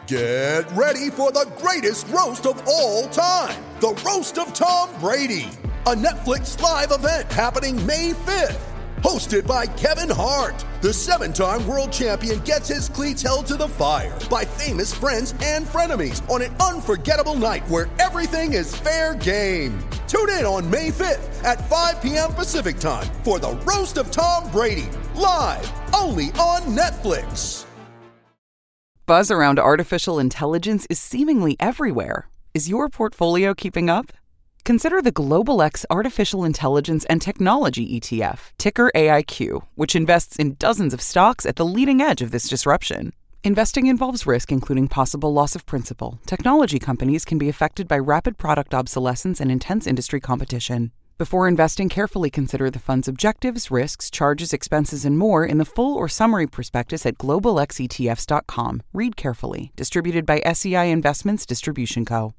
Get ready for the greatest roast of all time, the Roast of Tom Brady, a Netflix live event happening May 5th. Hosted by Kevin Hart, the 7-time world champion gets his cleats held to the fire by famous friends and frenemies on an unforgettable night where everything is fair game. Tune in on May 5th at 5 p.m. Pacific time for the Roast of Tom Brady, live only on Netflix. Buzz around artificial intelligence is seemingly everywhere. Is your portfolio keeping up? Consider the Global X Artificial Intelligence and Technology ETF, ticker AIQ, which invests in dozens of stocks at the leading edge of this disruption. Investing involves risk, including possible loss of principal. Technology companies can be affected by rapid product obsolescence and intense industry competition. Before investing, carefully consider the fund's objectives, risks, charges, expenses, and more in the full or summary prospectus at globalxetfs.com. Read carefully. Distributed by SEI Investments Distribution Co.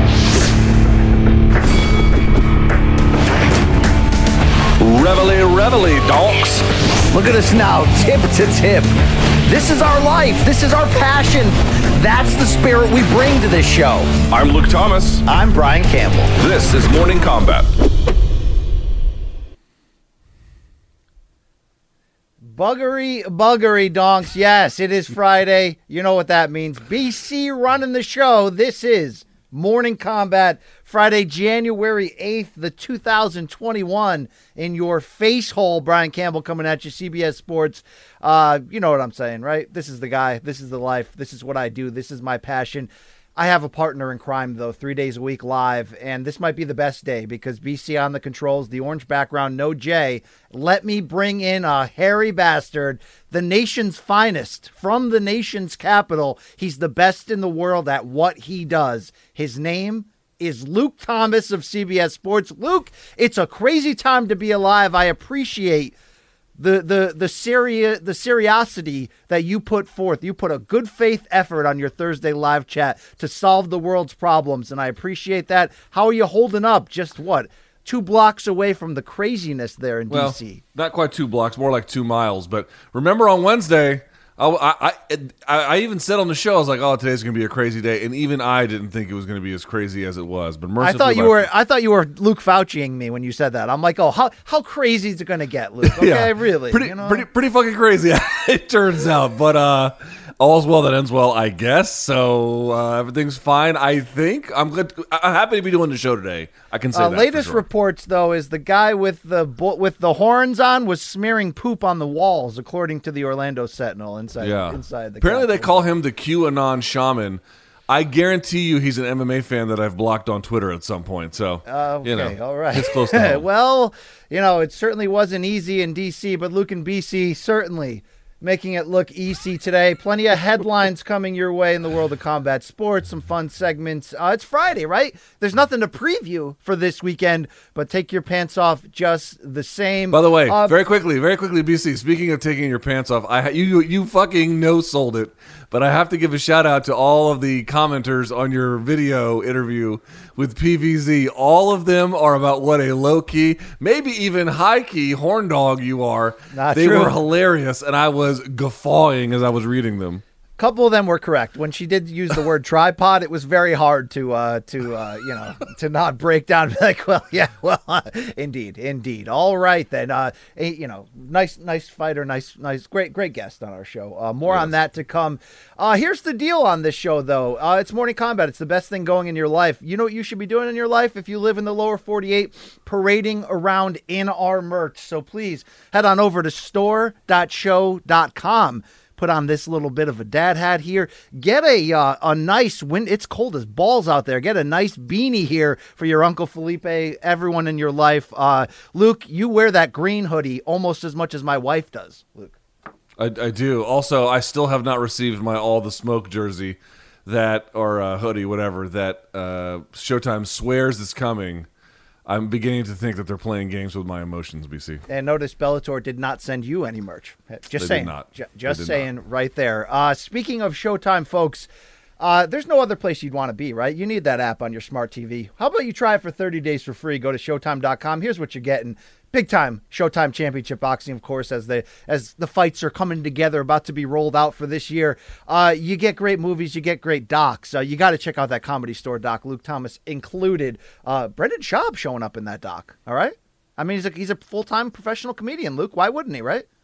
Reveille, donks. Look at us now, tip to tip. This is our life. This is our passion. That's the spirit we bring to this show. I'm Luke Thomas. I'm Brian Campbell. This is Morning Combat. Buggery, donks. Yes, it is Friday. You know what that means. BC running the show. This is Morning Combat, Friday, January 8th, the 2021, in your face hole. Brian Campbell coming at you, CBS Sports. You know what I'm saying, right? This is the guy. This is the life. This is what I do. This is my passion. I have a partner in crime, though, 3 days a week live, and this might be the best day because BC on the controls, the orange background, no J. Let me bring in a hairy bastard, the nation's finest, from the nation's capital. He's the best in the world at what he does. His name is Luke Thomas of CBS Sports. Luke, it's a crazy time to be alive. I appreciate the seriosity that you put forth. You put a good faith effort on your Thursday live chat to solve the world's problems, and I appreciate that. How are you holding up? Just what? 2 blocks away from the craziness there in D.C. Not quite 2 blocks, more like 2 miles. But remember on Wednesday, I even said on the show, I was like, "Oh, today's going to be a crazy day," and even I didn't think it was going to be as crazy as it was. But I thought you were Luke Fauciing me when you said that. I'm like, "Oh, how crazy is it going to get, Luke?" Okay, yeah, really, pretty fucking crazy. It turns out, but all's well that ends well, I guess. So everything's fine. I think I'm good. I'm happy to be doing the show today. I can say that. Latest for sure. reports, though, is the guy with the horns on was smearing poop on the walls, according to the Orlando Sentinel inside the. Apparently, they call him the QAnon shaman. I guarantee you, he's an MMA fan that I've blocked on Twitter at some point. So, okay, all right, it's close to home. Well, it certainly wasn't easy in DC, but Luke and BC certainly making it look easy today. Plenty of headlines coming your way in the world of combat sports, some fun segments. It's Friday, right? There's nothing to preview for this weekend, but take your pants off just the same. By the way, very quickly, BC, speaking of taking your pants off, you fucking no-sold it, but I have to give a shout-out to all of the commenters on your video interview with PVZ. All of them are about what a low-key, maybe even high-key horn dog you are. They were hilarious, and I was guffawing as I was reading them. A couple of them were correct. When she did use the word tripod, it was very hard to not break down. Like, indeed. All right then. Nice fighter, nice, great guest on our show. More on that to come. Here's the deal on this show, though. It's Morning Combat. It's the best thing going in your life. You know what you should be doing in your life if you live in the lower 48? Parading around in our merch. So please head on over to store.show.com. Put on this little bit of a dad hat here. Get a nice it's cold as balls out there. Get a nice beanie here for your Uncle Felipe, everyone in your life. Luke, you wear that green hoodie almost as much as my wife does, Luke. I do. Also, I still have not received my All the Smoke jersey or hoodie, whatever, that Showtime swears is coming. I'm beginning to think that they're playing games with my emotions, BC. And notice Bellator did not send you any merch. Just saying. Did not. Just saying right there. Speaking of Showtime, folks, there's no other place you'd want to be, right? You need that app on your smart TV. How about you try it for 30 days for free? Go to Showtime.com. Here's what you're getting. Big time Showtime Championship Boxing, of course, as the fights are coming together, about to be rolled out for this year. You get great movies, you get great docs. You got to check out that Comedy Store doc, Luke Thomas included. Brendan Schaub showing up in that doc, all right? I mean, he's a full-time professional comedian, Luke. Why wouldn't he, right?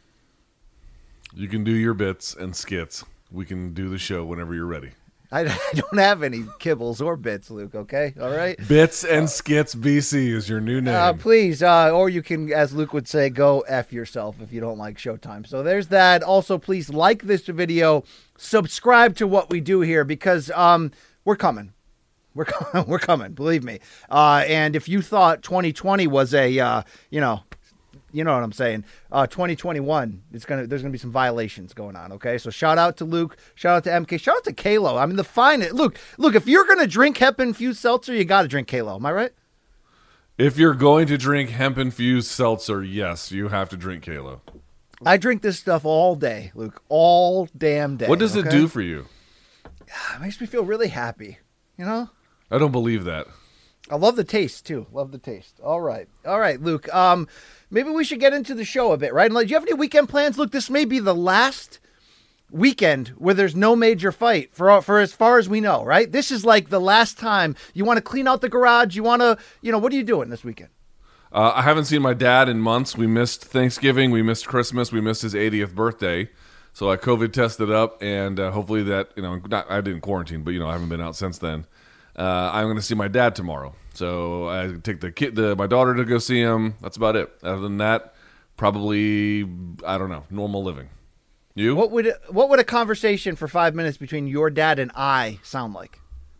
You can do your bits and skits. We can do the show whenever you're ready. I don't have any kibbles or bits, Luke, okay? All right? Bits and Skits BC is your new name. Please, or you can, as Luke would say, go F yourself if you don't like Showtime. So there's that. Also, please like this video. Subscribe to what we do here because we're coming. We're coming, believe me. And if you thought 2020 was a, you know what I'm saying. 2021, there's gonna be some violations going on. Okay, so shout out to Luke, shout out to MK, shout out to Kalo. I mean, the fine. Look. If you're gonna drink hemp-infused seltzer, you got to drink Kalo. Am I right? If you're going to drink hemp-infused seltzer, yes, you have to drink Kalo. I drink this stuff all day, Luke, all damn day. What does it do for you? It makes me feel really happy. You know. I don't believe that. I love the taste too. Love the taste. All right, Luke. Maybe we should get into the show a bit, right? And do you have any weekend plans? Look, this may be the last weekend where there's no major fight for as far as we know, right? This is like the last time you want to clean out the garage. You want to, what are you doing this weekend? I haven't seen my dad in months. We missed Thanksgiving. We missed Christmas. We missed his 80th birthday. So I COVID tested up, and hopefully that, I didn't quarantine, but, I haven't been out since then. I'm going to see my dad tomorrow. So I take my daughter to go see him. That's about it. Other than that, probably, I don't know, normal living. You? What would a conversation for 5 minutes between your dad and I sound like?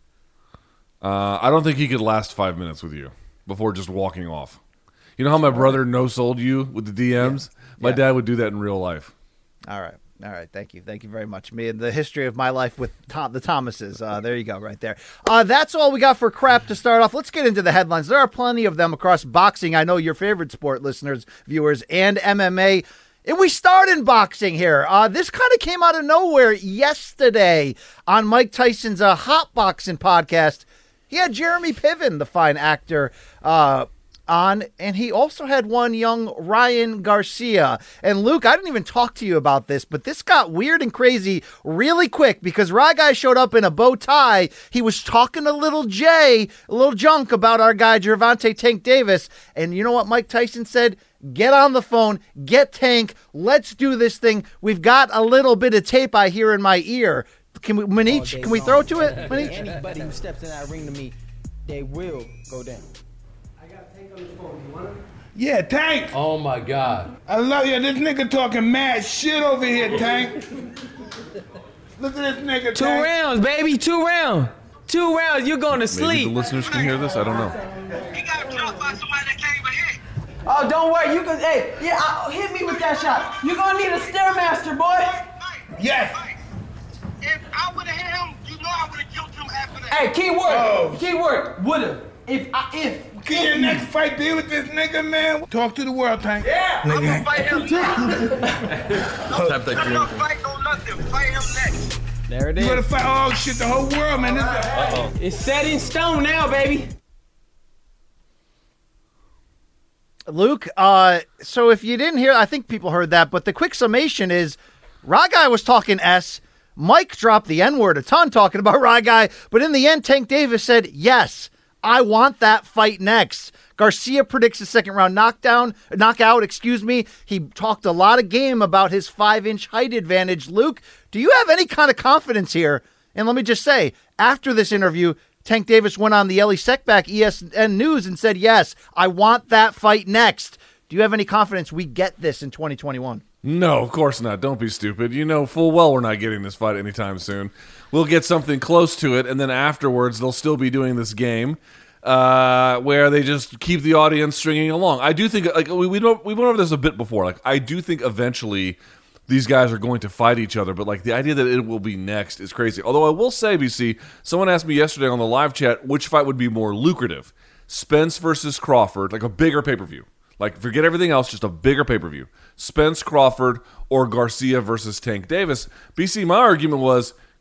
I don't think he could last 5 minutes with you before just walking off. You know how my brother no-sold you with the DMs? Yeah. My dad would do that in real life. All right. Thank you very much. Me and the history of my life with the Thomases. There you go, right there. That's all we got for crap to start off. Let's get into the headlines. There are plenty of them across boxing. I know your favorite sport, listeners, viewers, and MMA. And we start in boxing here. This kind of came out of nowhere yesterday on Mike Tyson's Hot Boxing podcast. He had Jeremy Piven, the fine actor, on, and he also had one young Ryan Garcia. And Luke, I didn't even talk to you about this, but this got weird and crazy really quick because Rye Guy showed up in a bow tie. He was talking to little junk about our guy Gervonta Tank Davis. And you know what Mike Tyson said? Get on the phone, get Tank, let's do this thing. We've got a little bit of tape I hear in my ear. Can we, Manich, can we throw to it? Manich? Anybody who steps in that ring to me, they will go down. Yeah, Tank. Oh my God. I love you. This nigga talking mad shit over here, Tank. Look at this nigga, Tank. 2 rounds, baby. 2 rounds. 2 rounds. You're going to sleep. Maybe the listeners can hear this. I don't know. He got dropped by somebody that can't even hit. Oh, don't worry. You can. Hey, yeah, hit me with that shot. You're gonna need a stairmaster, boy. Yes. If I would have hit him, you know I would have killed him after that. Hey, keyword. Oh. Keyword. Would've. If. Can your next fight be with this nigga, man? Talk to the world, Tank. Yeah, I'm gonna Nigga. fight him. I'm not fight no nothing. Fight him next. There it You is. gotta fight all shit, the whole world, man. It's set in stone now, baby. Luke, so if you didn't hear, I think people heard that, but the quick summation is Rye Guy was talking S. Mike dropped the N-word a ton talking about Rye Guy, but in the end, Tank Davis said, yes, I want that fight next. Garcia predicts a second-round knockout. He talked a lot of game about his 5-inch height advantage. Luke, do you have any kind of confidence here? And let me just say, after this interview, Tank Davis went on the Ellie Seckbach ESN News and said, yes, I want that fight next. Do you have any confidence we get this in 2021? No, of course not. Don't be stupid. You know full well we're not getting this fight anytime soon. We'll get something close to it, and then afterwards they'll still be doing this game where they just keep the audience stringing along. I do think, like we went over this a bit before. Like I do think eventually these guys are going to fight each other, but like the idea that it will be next is crazy. Although I will say, BC, someone asked me yesterday on the live chat which fight would be more lucrative: Spence versus Crawford, like a bigger pay-per-view. Like, forget everything else, just a bigger pay-per-view. Spence Crawford or Garcia versus Tank Davis. BC, my argument was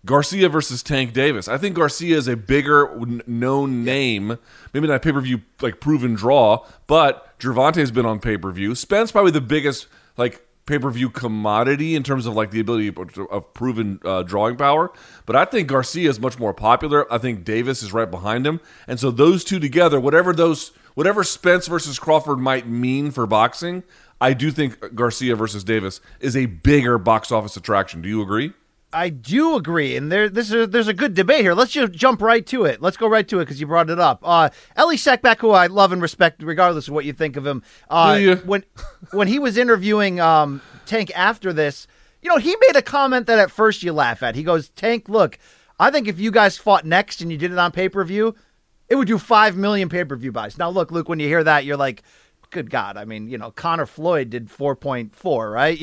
Garcia versus Tank Davis. I think Garcia is a bigger known name. Maybe not pay-per-view like proven draw, but Gervonta's been on pay-per-view. Spence probably the biggest like pay-per-view commodity in terms of like the ability of proven drawing power. But I think Garcia is much more popular. I think Davis is right behind him. And so those two together, whatever Spence versus Crawford might mean for boxing, I do think Garcia versus Davis is a bigger box office attraction. Do you agree? I do agree, and there's a good debate here. Let's just jump right to it. Let's go right to it because you brought it up. Elie Seckbach, who I love and respect, regardless of what you think of him, when he was interviewing Tank after this, he made a comment that at first you laugh at. He goes, "Tank, look, I think if you guys fought next and you did it on pay-per-view, it would do 5 million pay-per-view buys." Now, look, Luke, when you hear that, you're like, good God. I mean, Conor Floyd did 4.4, right?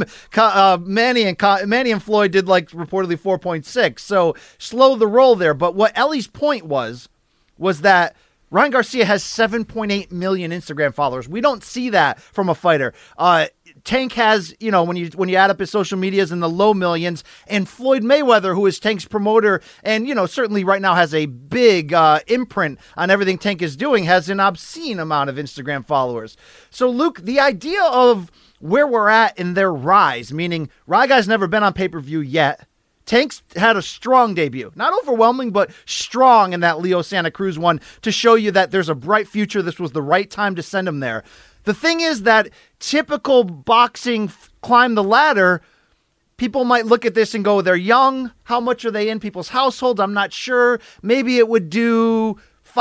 Manny and Floyd did like reportedly 4.6. So slow the roll there. But what Ellie's point was that Ryan Garcia has 7.8 million Instagram followers. We don't see that from a fighter. Tank has, when you add up his social medias in the low millions, and Floyd Mayweather, who is Tank's promoter and, certainly right now has a big imprint on everything Tank is doing, has an obscene amount of Instagram followers. So, Luke, the idea of where we're at in their rise, meaning Ryguy's never been on pay-per-view yet. Tank's had a strong debut. Not overwhelming, but strong in that Leo Santa Cruz one to show you that there's a bright future. This was the right time to send him there. The thing is that typical boxing climb the ladder, people might look at this and go, they're young. How much are they in people's households? I'm not sure. Maybe it would do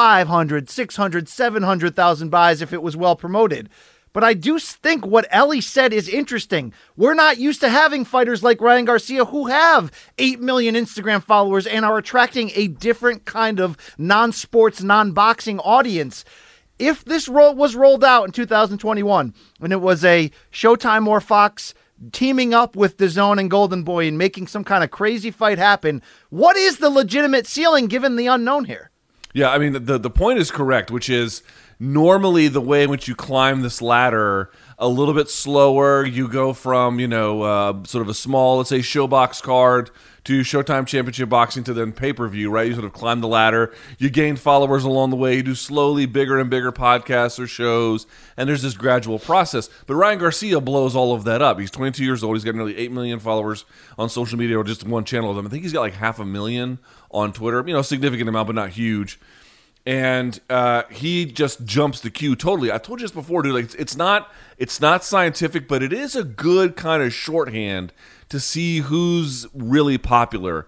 500, 600, 700,000 buys if it was well promoted. But I do think what Elie said is interesting. We're not used to having fighters like Ryan Garcia who have 8 million Instagram followers and are attracting a different kind of non-sports, non-boxing audience. If this was rolled out in 2021 and it was a Showtime or Fox teaming up with DAZN and Golden Boy and making some kind of crazy fight happen, what is the legitimate ceiling given the unknown here? Yeah, I mean, the point is correct, which is normally the way in which you climb this ladder a little bit slower. You go from, sort of a small, let's say, Showbox card to Showtime Championship Boxing to then pay-per-view, right? You sort of climb the ladder. You gain followers along the way. You do slowly bigger and bigger podcasts or shows, and there's this gradual process. But Ryan Garcia blows all of that up. He's 22 years old. He's got nearly 8 million followers on social media, or just one channel of them. I think he's got like 500,000 on Twitter. A significant amount, but not huge. And he just jumps the queue totally. I told you this before, dude. Like it's not scientific, but it is a good kind of shorthand to see who's really popular.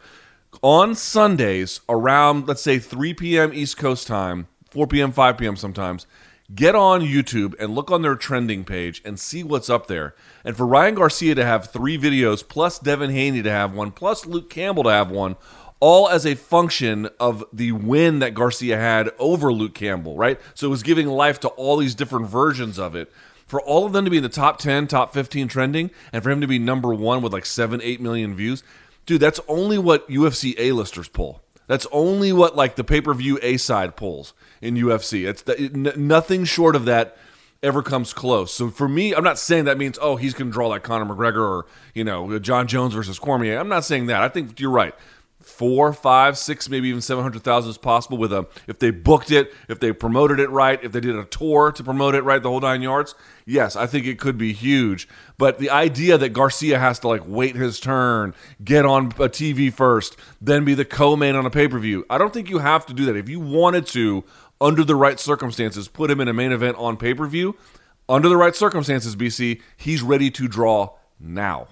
On Sundays around, let's say, 3 p.m. East Coast time, 4 p.m., 5 p.m. sometimes, get on YouTube and look on their trending page and see what's up there. And for Ryan Garcia to have 3 videos, plus Devin Haney to have one, plus Luke Campbell to have one, all as a function of the win that Garcia had over Luke Campbell, right? So it was giving life to all these different versions of it. For all of them to be in the top 10, top 15 trending, and for him to be number 1 with like 7-8 million views, dude, that's only what UFC A-listers pull. That's only what like the pay-per-view A-side pulls in UFC. Nothing short of that ever comes close. So for me, I'm not saying that means, he's going to draw like Conor McGregor or, John Jones versus Cormier. I'm not saying that. I think you're right. 4, 5, 6, maybe even 700,000 is possible with if they booked it, if they promoted it right, if they did a tour to promote it right, the whole 9 yards. Yes, I think it could be huge. But the idea that Garcia has to like wait his turn, get on a TV first, then be the co-main on a pay-per-view, I don't think you have to do that. If you wanted to, under the right circumstances, put him in a main event on pay-per-view, under the right circumstances, BC, he's ready to draw now.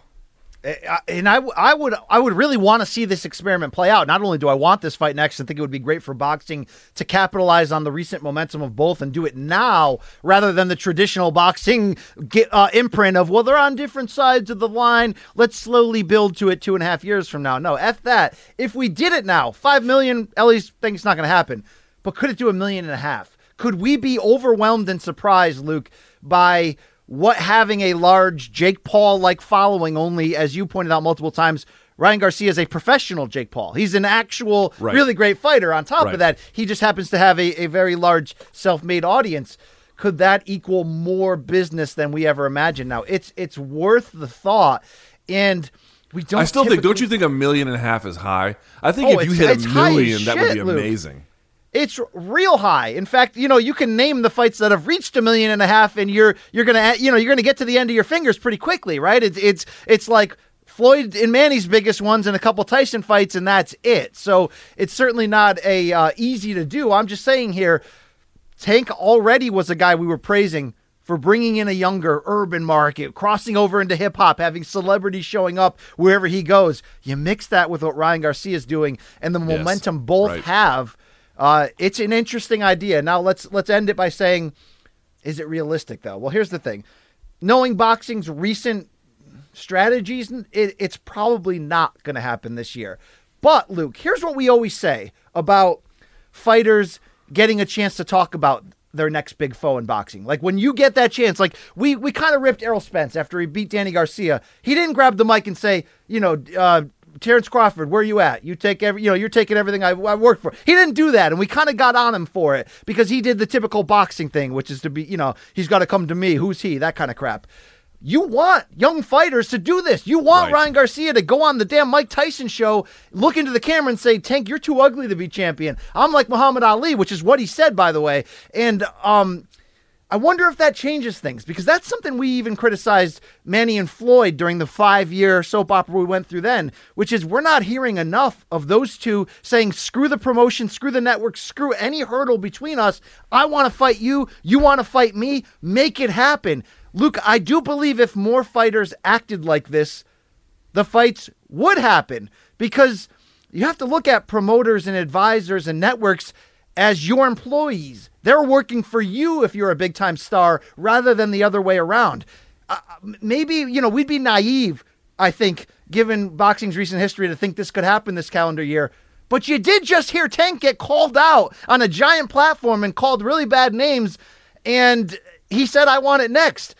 And I would really want to see this experiment play out. Not only do I want this fight next, I think it would be great for boxing to capitalize on the recent momentum of both and do it now rather than the traditional boxing imprint of, well, they're on different sides of the line. Let's slowly build to it 2.5 years from now. No, F that. If we did it now, 5 million, Ellie's thinks it's not going to happen. But could it do 1.5 million? Could we be overwhelmed and surprised, Luke, by what having a large Jake Paul-like following only, as you pointed out multiple times, Ryan Garcia is a professional Jake Paul. He's an actual, really great fighter. On top of that, he just happens to have a very large self-made audience. Could that equal more business than we ever imagined? Now, it's worth the thought. And We don't. I still think. Don't typically- you think $1.5 million is high? I think if you hit it's $1 high as million, that would shit, be Luke. amazing. It's real high. In fact, you can name the fights that have reached $1.5 million, and you're gonna get to the end of your fingers pretty quickly, right? It's like Floyd and Manny's biggest ones and a couple Tyson fights, and that's it. So it's certainly not a easy to do. I'm just saying here, Tank already was a guy we were praising for bringing in a younger urban market, crossing over into hip-hop, having celebrities showing up wherever he goes. You mix that with what Ryan Garcia is doing and the momentum both have. It's an interesting idea. Now let's end it by saying, is it realistic, though? Well, here's the thing. Knowing boxing's recent strategies, it's probably not going to happen this year. But, Luke, here's what we always say about fighters getting a chance to talk about their next big foe in boxing. Like when you get that chance, like we kind of ripped Errol Spence after he beat Danny Garcia. He didn't grab the mic and say, Terrence Crawford, where you at? You take you're taking everything I worked for. He didn't do that, and we kind of got on him for it because he did the typical boxing thing, which is to be, he's got to come to me. Who's he? That kind of crap. You want young fighters to do this. You want Ryan Garcia to go on the damn Mike Tyson show, look into the camera and say, Tank, you're too ugly to be champion. I'm like Muhammad Ali, which is what he said, by the way. And I wonder if that changes things, because that's something we even criticized Manny and Floyd during the 5-year soap opera we went through then, which is we're not hearing enough of those two saying, screw the promotion, screw the network, screw any hurdle between us. I want to fight you. You want to fight me. Make it happen. Luke, I do believe if more fighters acted like this, the fights would happen, because you have to look at promoters and advisors and networks as your employees. They're working for you if you're a big-time star rather than the other way around. Maybe, we'd be naive, I think, given boxing's recent history, to think this could happen this calendar year. But you did just hear Tank get called out on a giant platform and called really bad names, and he said, I want it next.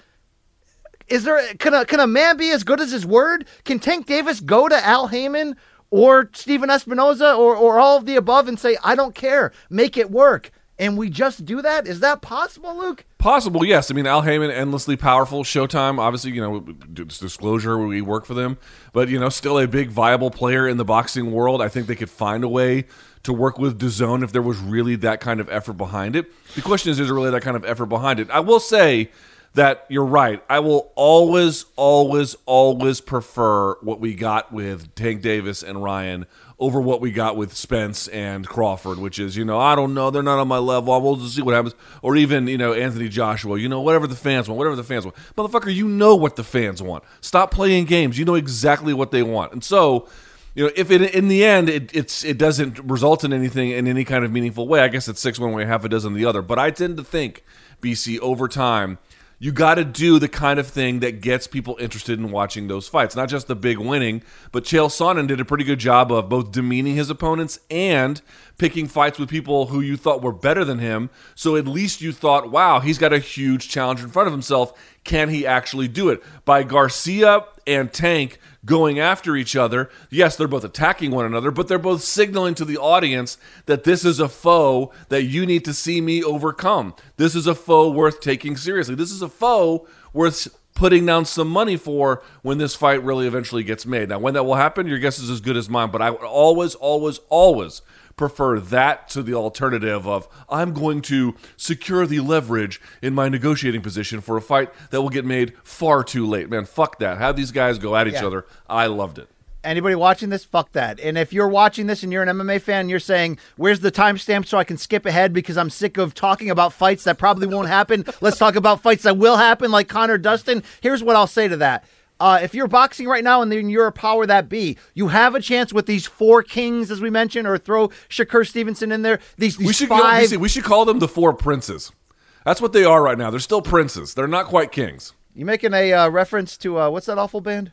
Can a man be as good as his word? Can Tank Davis go to Al Heyman or Steven Espinoza or all of the above and say, I don't care, make it work? And we just do that? Is that possible, Luke? Possible, yes. I mean, Al Heyman, endlessly powerful. Showtime, obviously, disclosure, we work for them. But, still a big, viable player in the boxing world. I think they could find a way to work with DAZN if there was really that kind of effort behind it. The question is there really that kind of effort behind it? I will say that you're right. I will always, always, always prefer what we got with Tank Davis and Ryan over what we got with Spence and Crawford, which is, I don't know, they're not on my level. We'll just see what happens. Or even, Anthony Joshua, whatever the fans want, Motherfucker, you know what the fans want. Stop playing games. You know exactly what they want. And so, if in the end it doesn't result in anything in any kind of meaningful way, I guess it's 6 one way, half a dozen the other. But I tend to think, BC, over time, you got to do the kind of thing that gets people interested in watching those fights. Not just the big winning, but Chael Sonnen did a pretty good job of both demeaning his opponents and picking fights with people who you thought were better than him. So at least you thought, wow, he's got a huge challenge in front of himself. Can he actually do it? By Garcia and Tank going after each other, yes, they're both attacking one another, but they're both signaling to the audience that this is a foe that you need to see me overcome. This is a foe worth taking seriously. This is a foe worth putting down some money for when this fight really eventually gets made. Now, when that will happen, your guess is as good as mine, but I would always, always, always prefer that to the alternative of I'm going to secure the leverage in my negotiating position for a fight that will get made far too late. Man, fuck that. Have these guys go at each other. I loved it. Anybody watching this, fuck that. And if you're watching this and you're an MMA fan, and you're saying, where's the timestamp so I can skip ahead because I'm sick of talking about fights that probably won't happen. Let's talk about fights that will happen, like Conor Dustin. Here's what I'll say to that. If you're boxing right now and then you're a power that be, you have a chance with these 4 kings, as we mentioned, or throw Shakur Stevenson in there. These we should 5. We should call them the 4 princes. That's what they are right now. They're still princes. They're not quite kings. You making a reference to what's that awful band?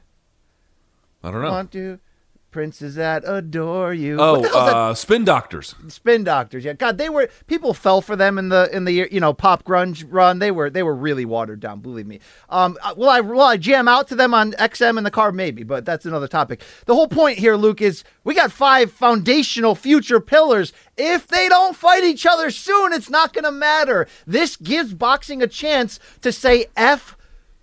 I don't know. Want to princes that adore you. Oh, Spin Doctors. Spin Doctors. Yeah, God, people fell for them in the pop grunge run. They were really watered down. Believe me. Will I jam out to them on XM in the car? Maybe, but that's another topic. The whole point here, Luke, is we got 5 foundational future pillars. If they don't fight each other soon, it's not going to matter. This gives boxing a chance to say F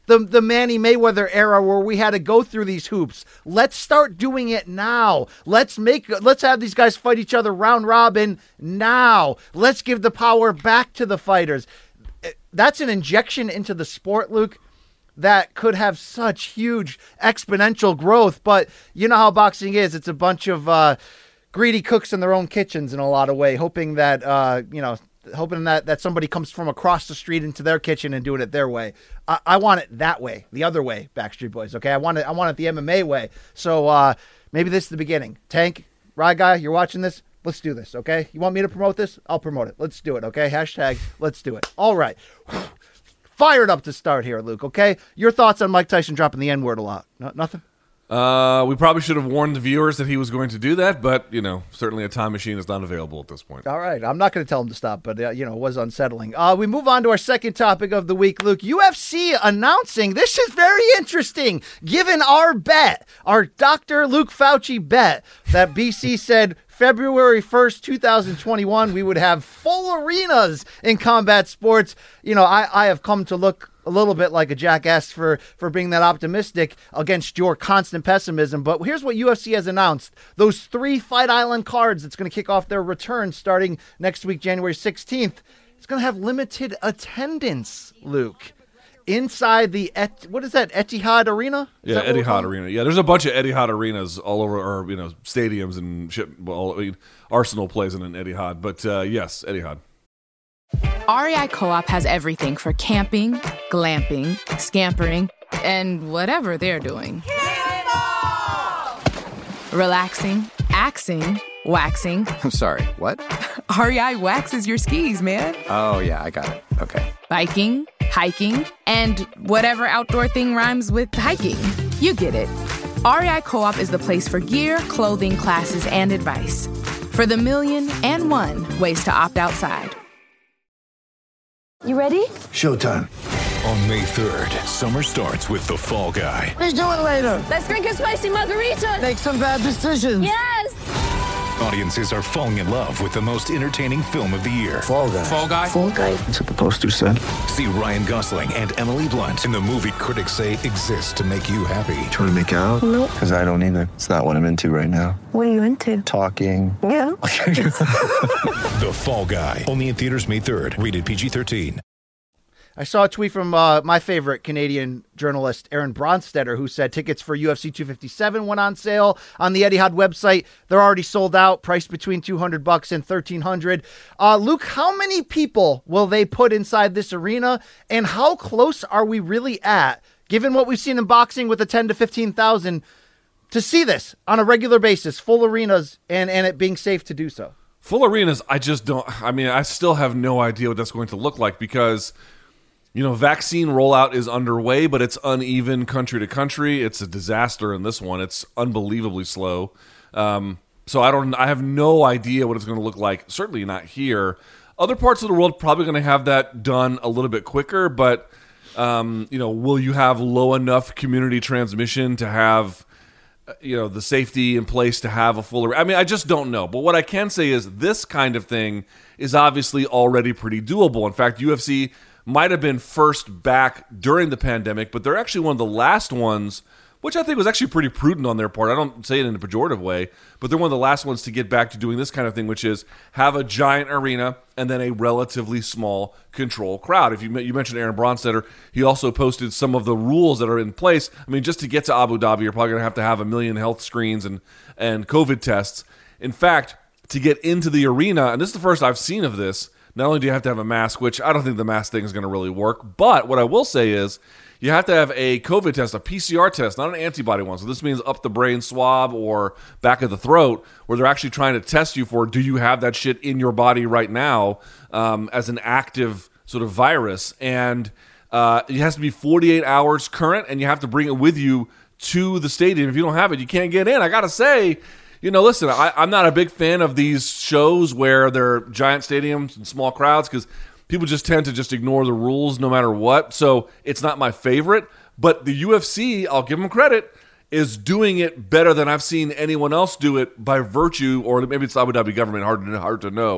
the Manny Mayweather era where we had to go through these hoops. Let's start doing it now. Let's have these guys fight each other round robin now. Let's give the power back to the fighters. That's an injection into the sport, Luke, that could have such huge exponential growth. But you know how boxing is. It's a bunch of greedy cooks in their own kitchens in a lot of ways, hoping that, that somebody comes from across the street into their kitchen and doing it their way. I want it that way, the other way, Backstreet Boys, okay? I want it the MMA way. So maybe this is the beginning. Tank, Ride Guy, you're watching this? Let's do this, okay? You want me to promote this? I'll promote it. Let's do it, okay? Hashtag, let's do it. All right. Fired up to start here, Luke, okay? Your thoughts on Mike Tyson dropping the N-word a lot? Nothing? We probably should have warned the viewers that he was going to do that, but, certainly a time machine is not available at this point. All right. I'm not going to tell him to stop, but, it was unsettling. We move on to our second topic of the week, Luke. UFC announcing, this is very interesting, given our bet, our Dr. Luke Fauci bet, that BC said February 1st, 2021, we would have full arenas in combat sports. I have come to look a little bit like a jackass for being that optimistic against your constant pessimism. But here's what UFC has announced. Those 3 Fight Island cards that's going to kick off their return starting next week, January 16th. It's going to have limited attendance, Luke. Inside the, Etihad Arena? Etihad Arena. Yeah, there's a bunch of Etihad arenas all over, or, stadiums and shit. Well, Arsenal plays in an Etihad. But, yes, Etihad. REI Co-op has everything for camping, glamping, scampering, and whatever they're doing. Relaxing, axing, waxing. I'm sorry, what? REI waxes your skis, man. Oh, yeah, I got it. Okay. Biking, hiking, and whatever outdoor thing rhymes with hiking. You get it. REI Co-op is the place for gear, clothing, classes, and advice. For the 1,000,001 ways to opt outside. You ready? Showtime. On May 3rd, summer starts with The Fall Guy. Let's do it later. Let's drink a spicy margarita. Make some bad decisions. Yes. Audiences are falling in love with the most entertaining film of the year. Fall Guy. Fall Guy? Fall Guy. That's what the poster said. See Ryan Gosling and Emily Blunt in the movie critics say exists to make you happy. Trying to make it out? Nope. Because I don't either. It's not what I'm into right now. What are you into? Talking. Yeah. The Fall Guy. Only in theaters May 3rd. Rated PG-13. I saw a tweet from my favorite Canadian journalist, Aaron Bronstetter, who said tickets for UFC 257 went on sale on the Etihad website. They're already sold out, priced between $200 and $1,300. Luke, how many people will they put inside this arena, and how close are we really at, given what we've seen in boxing with the 10 to 15,000, to see this on a regular basis, full arenas, and it being safe to do so? Full arenas, I still have no idea what that's going to look like because vaccine rollout is underway, but it's uneven country to country. It's a disaster in this one. It's unbelievably slow. So I have no idea what it's going to look like. Certainly not here. Other parts of the world probably going to have that done a little bit quicker, but will you have low enough community transmission to have the safety in place to have a full I just don't know. But what I can say is this kind of thing is obviously already pretty doable. In fact, UFC might have been first back during the pandemic, but they're actually one of the last ones, which I think was actually pretty prudent on their part. I don't say it in a pejorative way, but they're one of the last ones to get back to doing this kind of thing, which is have a giant arena and then a relatively small control crowd. If you mentioned Aaron Bronstetter, he also posted some of the rules that are in place. Just to get to Abu Dhabi, you're probably going to have 1 million health screens and COVID tests. In fact, to get into the arena, and this is the first I've seen of this, not only do you have to have a mask, which I don't think the mask thing is going to really work, but what I will say is you have to have a COVID test, a PCR test, not an antibody one. So this means up the brain swab or back of the throat, where they're actually trying to test you for, do you have that shit in your body right now as an active sort of virus? And it has to be 48 hours current, and you have to bring it with you to the stadium. If you don't have it, you can't get in. I got to say, listen, I'm not a big fan of these shows where they're giant stadiums and small crowds because people just tend to just ignore the rules no matter what. So it's not my favorite. But the UFC, I'll give them credit, is doing it better than I've seen anyone else do it by virtue, or maybe it's the Abu Dhabi government, hard to know.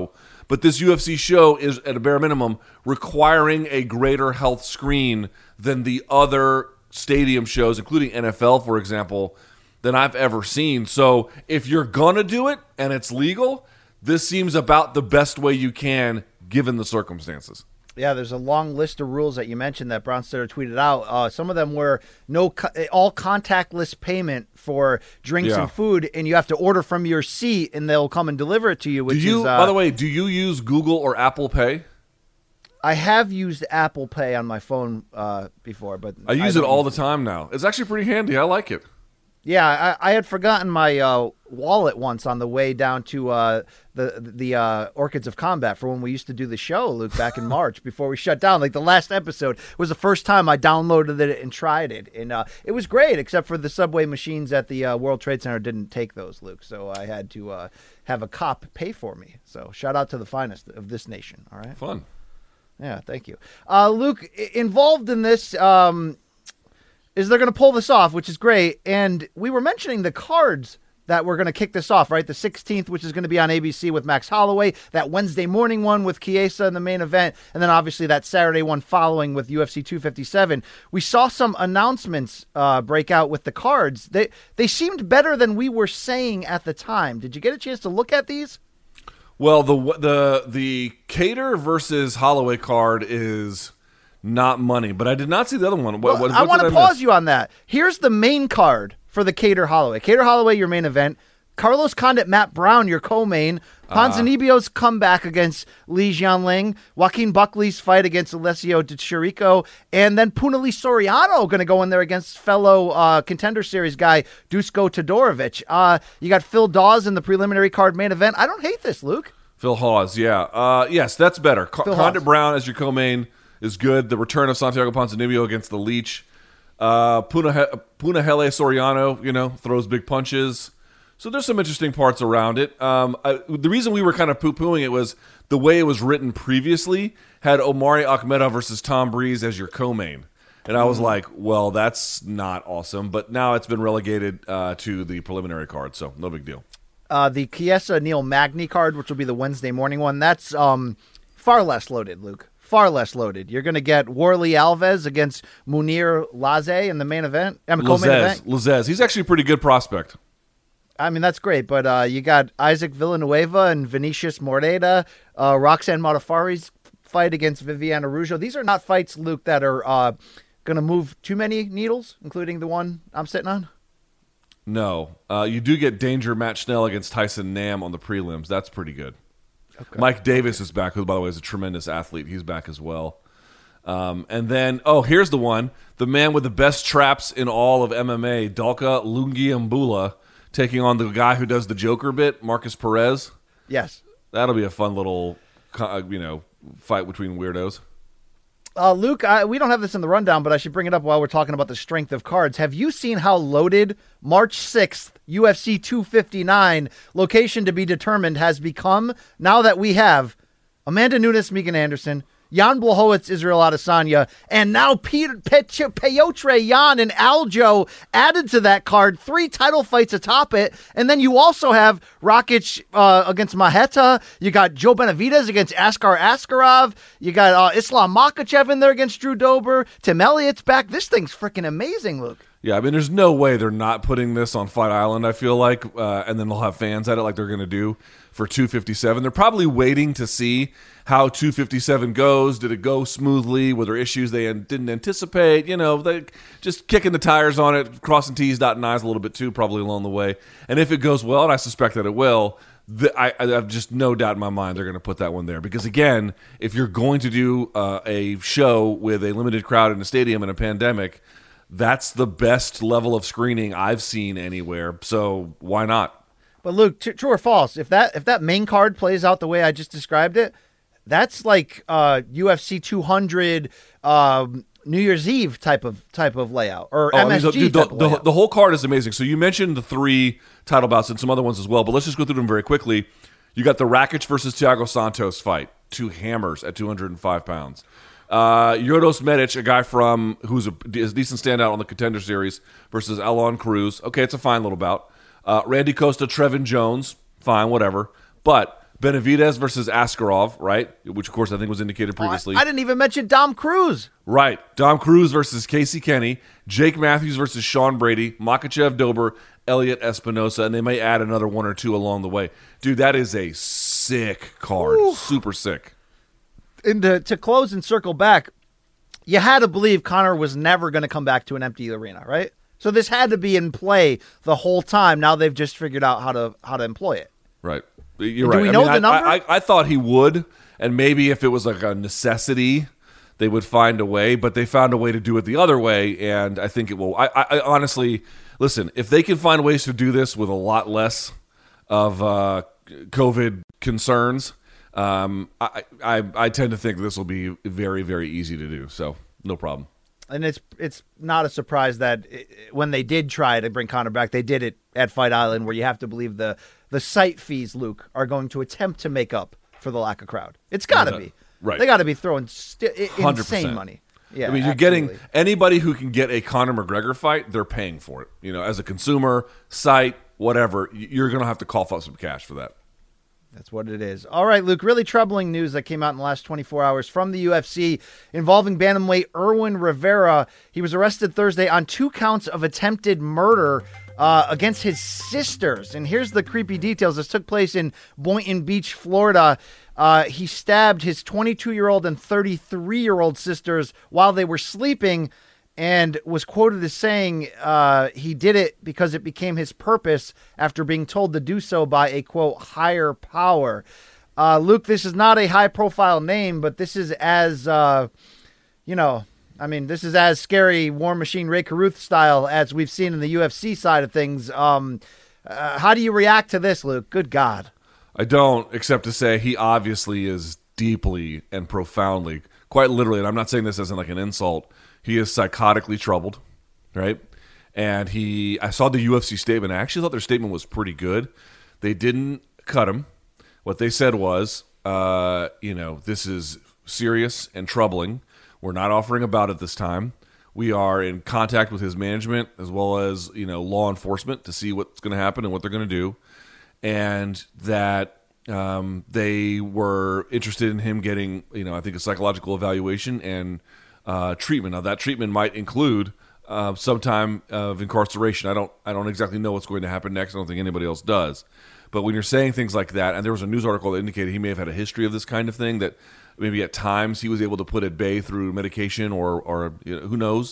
But this UFC show is, at a bare minimum, requiring a greater health screen than the other stadium shows, including NFL, for example, than I've ever seen. So if you're going to do it and it's legal, this seems about the best way you can given the circumstances. Yeah, there's a long list of rules that you mentioned that Brown Stutter tweeted out. Some of them were all contactless payment for drinks and food, and you have to order from your seat, and they'll come and deliver it to you. By the way, do you use Google or Apple Pay? I have used Apple Pay on my phone before, but I use it all the time now. It's actually pretty handy. I like it. Yeah, I had forgotten my wallet once on the way down to the Orchids of Combat for when we used to do the show, Luke, back in March before we shut down. Like the last episode was the first time I downloaded it and tried it, and it was great, except for the subway machines at the World Trade Center didn't take those, Luke. So I had to have a cop pay for me. So shout out to the finest of this nation. All right, fun. Yeah, thank you, Luke. Involved in this. Is they're going to pull this off, which is great. And we were mentioning the cards that we're going to kick this off, right? The 16th, which is going to be on ABC with Max Holloway, that Wednesday morning one with Chiesa in the main event, and then obviously that Saturday one following with UFC 257. We saw some announcements break out with the cards. They seemed better than we were saying at the time. Did you get a chance to look at these? Well, the Cater versus Holloway card is not money, but I did not see the other one. I want to pause you on that. Here's the main card for the Cater Holloway. Cater Holloway, your main event. Carlos Condit, Matt Brown, your co-main. Ponzinibbio's comeback against Li Jianling. Joaquin Buckley's fight against Alessio Di Chirico. And then Punahele Soriano going to go in there against fellow Contender Series guy Dusko Todorovic. You got Phil Dawes in the preliminary card main event. I don't hate this, Luke. Phil Hawes, yeah. Yes, that's better. Condit Brown as your co-main is good. The return of Santiago Ponzinibbio against the Leech. Punahele Soriano, throws big punches. So there's some interesting parts around it. The reason we were kind of poo-pooing it was the way it was written previously had Omari Akhmedov versus Tom Breeze as your co-main. And I was like, well, that's not awesome. But now it's been relegated to the preliminary card, so no big deal. The Chiesa Neil Magny card, which will be the Wednesday morning one, that's far less loaded, Luke. Far less loaded. You're going to get Warley Alves against Munir Laze in the main event. Co-main event. Lazez. He's actually a pretty good prospect. I mean, that's great, but you got Isaac Villanueva and Vinicius Moreda, Roxanne Modaffari's fight against Viviana Rujo. These are not fights, Luke, that are going to move too many needles, including the one I'm sitting on. No. You do get Danger Matt Schnell against Tyson Nam on the prelims. That's pretty good. Okay. Mike Davis is back, who, by the way, is a tremendous athlete. He's back as well. And then, here's the one. The man with the best traps in all of MMA, Dalka Lungiambula, taking on the guy who does the Joker bit, Marcus Perez. Yes. That'll be a fun little, fight between weirdos. Luke, we don't have this in the rundown, but I should bring it up while we're talking about the strength of cards. Have you seen how loaded March 6th, UFC 259, location to be determined, has become now that we have Amanda Nunes, Megan Anderson, Jan Blachowicz, Israel Adesanya, and now Petr Yan and Aljo added to that card. 3 title fights atop it. And then you also have Rakic against Maheta. You got Joe Benavidez against Askar Askarov. You got Islam Makhachev in there against Drew Dober. Tim Elliott's back. This thing's freaking amazing, Luke. Yeah, I mean, there's no way they're not putting this on Fight Island, I feel like, and then they'll have fans at it like they're going to do for 257. They're probably waiting to see how 257 goes. Did it go smoothly? Were there issues they didn't anticipate? They just kicking the tires on it, crossing T's, dotting I's a little bit too, probably along the way. And if it goes well, and I suspect that it will, I have just no doubt in my mind they're going to put that one there. Because, again, if you're going to do a show with a limited crowd in a stadium in a pandemic, that's the best level of screening I've seen anywhere. So why not? But Luke, true or false? If that main card plays out the way I just described it, that's like UFC 200 New Year's Eve type of layout, or MSG type of layout. The whole card is amazing. So you mentioned the 3 title bouts and some other ones as well, but let's just go through them very quickly. You got the Rakic versus Thiago Santos fight, 2 hammers at 205 pounds. Yodos Medic, a guy who's a decent standout on the Contender Series, versus Alon Cruz. Okay, it's a fine little bout. Randy Costa, Trevin Jones, fine, whatever. But Benavidez versus Askarov, right? Which, of course, I think was indicated previously. I didn't even mention Dom Cruz. Right. Dom Cruz versus Casey Kenny, Jake Matthews versus Sean Brady, Makachev Dober, Elliot Espinosa, and they may add another one or two along the way. Dude, that is a sick card. Ooh. Super sick. And to close and circle back, you had to believe Conor was never going to come back to an empty arena, right? So this had to be in play the whole time. Now they've just figured out how to employ it. Right. You're right. Do we know the number? I thought he would, and maybe if it was like a necessity, they would find a way, but they found a way to do it the other way, and I think it will. I honestly, listen, if they can find ways to do this with a lot less of COVID concerns, I tend to think this will be very, very easy to do, so no problem. And it's not a surprise that when they did try to bring Conor back, they did it at Fight Island, where you have to believe the site fees, Luke, are going to attempt to make up for the lack of crowd. It's got to be. Right. They got to be throwing insane money. Yeah, I mean, you're getting anybody who can get a Conor McGregor fight, they're paying for it. You know, as a consumer, site, whatever, you're going to have to cough up some cash for that. That's what it is. All right, Luke, really troubling news that came out in the last 24 hours from the UFC involving bantamweight Irwin Rivera. He was arrested Thursday on 2 counts of attempted murder against his sisters. And here's the creepy details. This took place in Boynton Beach, Florida. He stabbed his 22-year-old and 33-year-old sisters while they were sleeping, and was quoted as saying he did it because it became his purpose after being told to do so by a, quote, higher power. Luke, this is not a high-profile name, but this is as, this is as scary War Machine Ray Carruth style as we've seen in the UFC side of things. How do you react to this, Luke? Good God. I don't, except to say he obviously is deeply and profoundly, quite literally, and I'm not saying this as like an insult, he is psychotically troubled, right? And I saw the UFC statement. I actually thought their statement was pretty good. They didn't cut him. What they said was, this is serious and troubling. We're not offering a bout at this time. We are in contact with his management as well as, law enforcement to see what's going to happen and what they're going to do. And that they were interested in him getting, I think a psychological evaluation and treatment. Now, that treatment might include some time of incarceration. I don't exactly know what's going to happen next. I don't think anybody else does. But when you're saying things like that, and there was a news article that indicated he may have had a history of this kind of thing, that maybe at times he was able to put at bay through medication or who knows.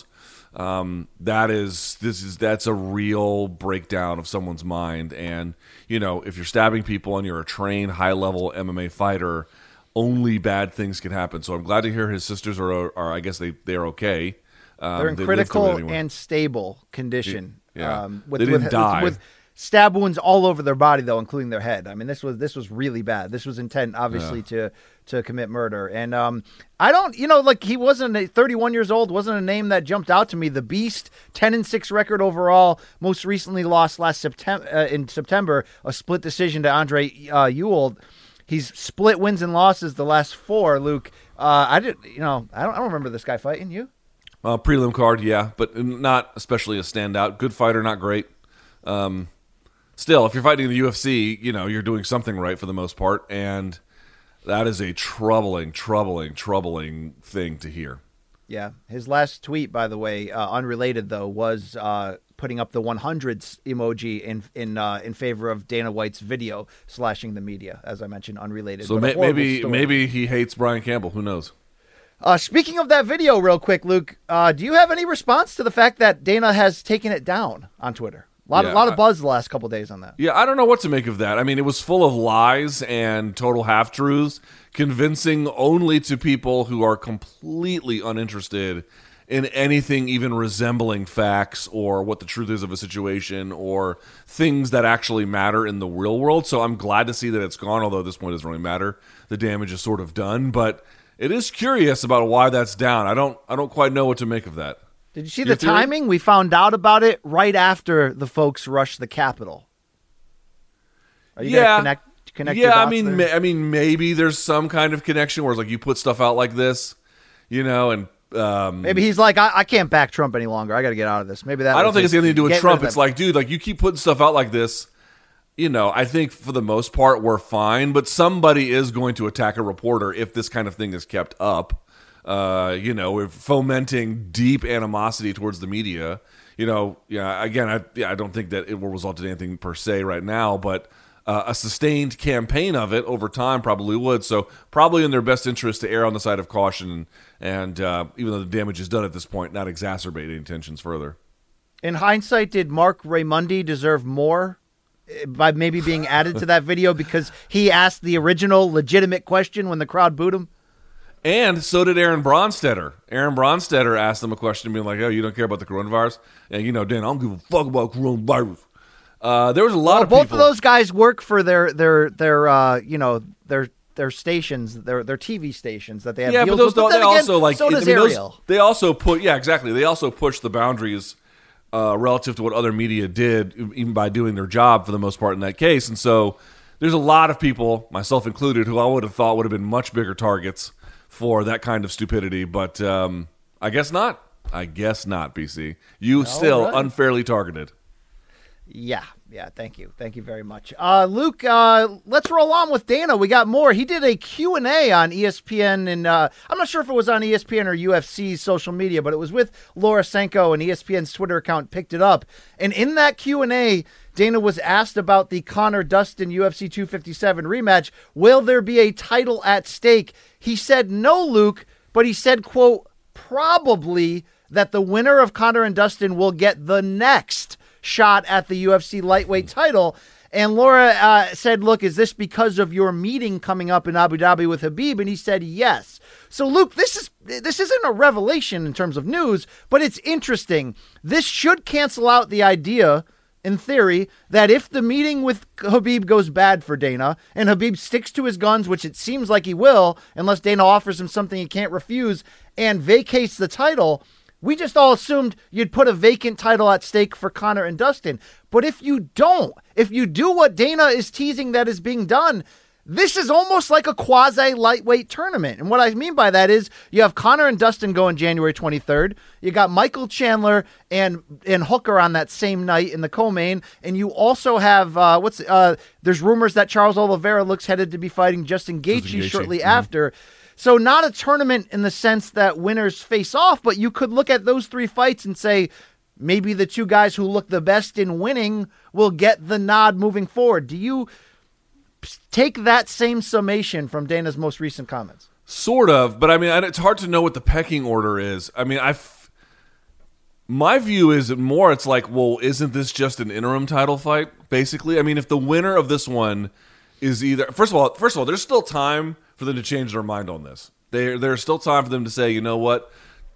That's a real breakdown of someone's mind. And, if you're stabbing people and you're a trained high-level MMA fighter, only bad things can happen. So I'm glad to hear his sisters are I guess they're okay. They're in critical and stable condition. They didn't die. With stab wounds all over their body, though, including their head. I mean, this was really bad. This was intent, obviously, to commit murder. And I don't, he wasn't 31 years old, wasn't a name that jumped out to me. The Beast, 10-6 record overall, most recently lost in September, a split decision to Andre Ewell. He's split wins and losses the last 4, Luke. I don't remember this guy fighting. You? Prelim card, yeah, but not especially a standout. Good fighter, not great. Still, if you're fighting in the UFC, you're doing something right for the most part, and that is a troubling thing to hear. Yeah. His last tweet, by the way, unrelated though, was putting up the 100s emoji in favor of Dana White's video slashing the media, as I mentioned, unrelated. So maybe he hates Brian Campbell. Who knows? Speaking of that video, real quick, Luke, do you have any response to the fact that Dana has taken it down on Twitter? A lot of buzz the last couple days on that. Yeah, I don't know what to make of that. I mean, it was full of lies and total half-truths, convincing only to people who are completely uninterested in anything even resembling facts or what the truth is of a situation or things that actually matter in the real world. So I'm glad to see that it's gone, although at this point it doesn't really matter. The damage is sort of done, but it is curious about why that's down. I don't quite know what to make of that. Did you see the timing? We found out about it right after the folks rushed the Capitol. Are you going to connect your dots there? I mean, maybe there's some kind of connection where it's like you put stuff out like this, and maybe he's like, I can't back Trump any longer. I got to get out of this. Maybe that. I don't think it's anything to do with Trump. It's like, dude, like you keep putting stuff out like this. I think for the most part we're fine, but somebody is going to attack a reporter if this kind of thing is kept up. We're fomenting deep animosity towards the media. I don't think that it will result in anything per se right now, but a sustained campaign of it over time probably would. So probably in their best interest to err on the side of caution and even though the damage is done at this point, not exacerbate any tensions further. In hindsight, did Mark Raimondi deserve more by maybe being added to that video because he asked the original legitimate question when the crowd booed him? And so did Aaron Bronstetter. Aaron Bronstetter asked them a question being like, oh, you don't care about the coronavirus? And, Dan, I don't give a fuck about coronavirus. There was a lot of people. Both of those guys work for their stations, their TV stations that they have. Yeah, deals but those with. They also like. So does Ariel. They also exactly. They also push the boundaries relative to what other media did, even by doing their job for the most part in that case. And so there's a lot of people, myself included, who I would have thought would have been much bigger targets for that kind of stupidity. But I guess not. BC. You still unfairly targeted. Yeah. Thank you very much, Luke. Let's roll on with Dana. We got more. He did a Q&A on ESPN, and I'm not sure if it was on ESPN or UFC's social media, but it was with Laura Sanko, and ESPN's Twitter account picked it up. And in that Q&A, Dana was asked about the Conor Dustin UFC 257 rematch. Will there be a title at stake? He said no, Luke, but he said, quote, probably that the winner of Conor and Dustin will get the next shot at the UFC lightweight title. And Laura said, look, is this because of your meeting coming up in Abu Dhabi with Khabib? And he said yes. So, Luke, this isn't a revelation in terms of news, but it's interesting. This should cancel out the idea, in theory, that if the meeting with Khabib goes bad for Dana and Khabib sticks to his guns, which it seems like he will, unless Dana offers him something he can't refuse, and vacates the title, we just all assumed you'd put a vacant title at stake for Conor and Dustin. But if you don't, if you do what Dana is teasing that is being done, this is almost like a quasi-lightweight tournament. And what I mean by that is you have Conor and Dustin going January 23rd. You got Michael Chandler and Hooker on that same night in the co-main. And you also have, there's rumors that Charles Oliveira looks headed to be fighting Justin Gaethje shortly after. So not a tournament in the sense that winners face off, but you could look at those three fights and say maybe the two guys who look the best in winning will get the nod moving forward. Do you take that same summation from Dana's most recent comments? Sort of, but I mean, it's hard to know what the pecking order is. I mean, my view is more it's like, well, isn't this just an interim title fight, basically? I mean, if the winner of this one is either... First of all, there's still time for them to change their mind on this. There's still time for them to say, you know what,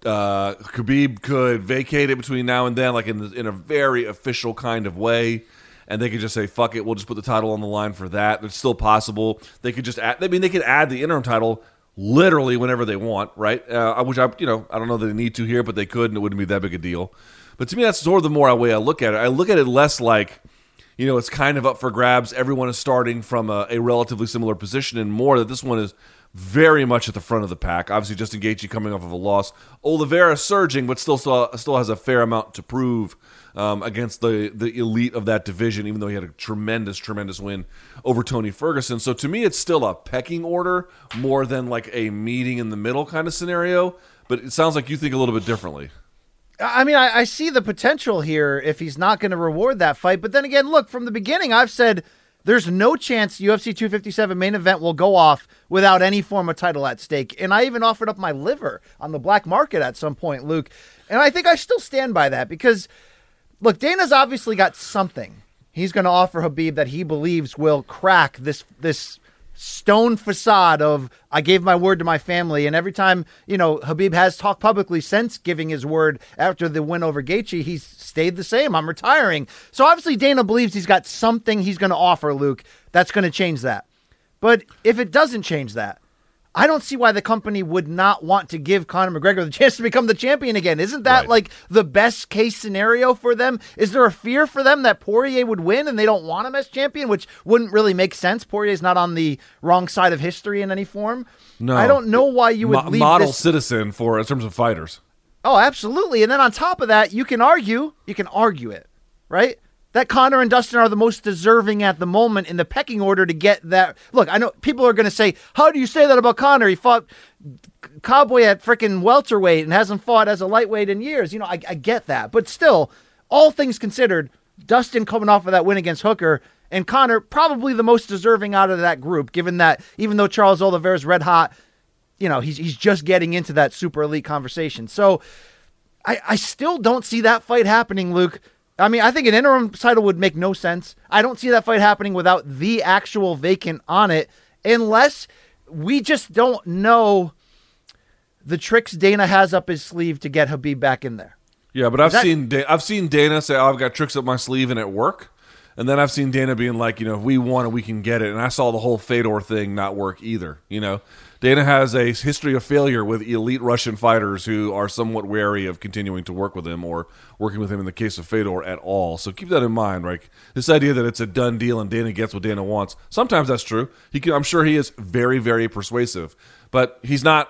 Khabib could vacate it between now and then, like in a very official kind of way, and they could just say, fuck it, we'll just put the title on the line for that. It's still possible. They could just add, they could add the interim title literally whenever they want, right? Which I don't know that they need to here, but they could, and it wouldn't be that big a deal. But to me, that's sort of the more way I look at it. I look at it less like, it's kind of up for grabs. Everyone is starting from a relatively similar position, and more that this one is very much at the front of the pack. Obviously, Justin Gaethje coming off of a loss. Oliveira surging, but still has a fair amount to prove against the elite of that division, even though he had a tremendous win over Tony Ferguson. So to me, it's still a pecking order more than like a meeting in the middle kind of scenario. But it sounds like you think a little bit differently. I mean, I see the potential here if he's not going to reward that fight. But then again, look, from the beginning, I've said there's no chance UFC 257 main event will go off without any form of title at stake. And I even offered up my liver on the black market at some point, Luke. And I think I still stand by that because, look, Dana's obviously got something he's going to offer Khabib that he believes will crack this stone facade of I gave my word to my family. And every time, Khabib has talked publicly since giving his word after the win over Gaethje, he's stayed the same. I'm retiring. So obviously Dana believes he's got something he's going to offer, Luke, that's going to change that. But if it doesn't change that, I don't see why the company would not want to give Conor McGregor the chance to become the champion again. Isn't that like the best case scenario for them? Is there a fear for them that Poirier would win and they don't want him as champion, which wouldn't really make sense? Poirier's not on the wrong side of history in any form. No. I don't know why you would leave model citizen in terms of fighters. Oh, absolutely. And then on top of that, you can argue it, right? that Conor and Dustin are the most deserving at the moment in the pecking order to get that. Look, I know people are going to say, how do you say that about Conor? He fought Cowboy at freaking welterweight and hasn't fought as a lightweight in years. I get that. But still, all things considered, Dustin coming off of that win against Hooker and Conor probably the most deserving out of that group, given that even though Charles Oliveira's red hot, he's just getting into that super elite conversation. So I still don't see that fight happening, Luke. I mean, I think an interim title would make no sense. I don't see that fight happening without the actual vacant on it, unless we just don't know the tricks Dana has up his sleeve to get Khabib back in there. Yeah, but I've seen Dana say, I've got tricks up my sleeve and it work. And then I've seen Dana being like, if we want it, we can get it. And I saw the whole Fedor thing not work either. Dana has a history of failure with elite Russian fighters who are somewhat wary of continuing to work with him or working with him in the case of Fedor at all. So keep that in mind, right? This idea that it's a done deal and Dana gets what Dana wants. Sometimes that's true. I'm sure he is very, very persuasive, but he's not,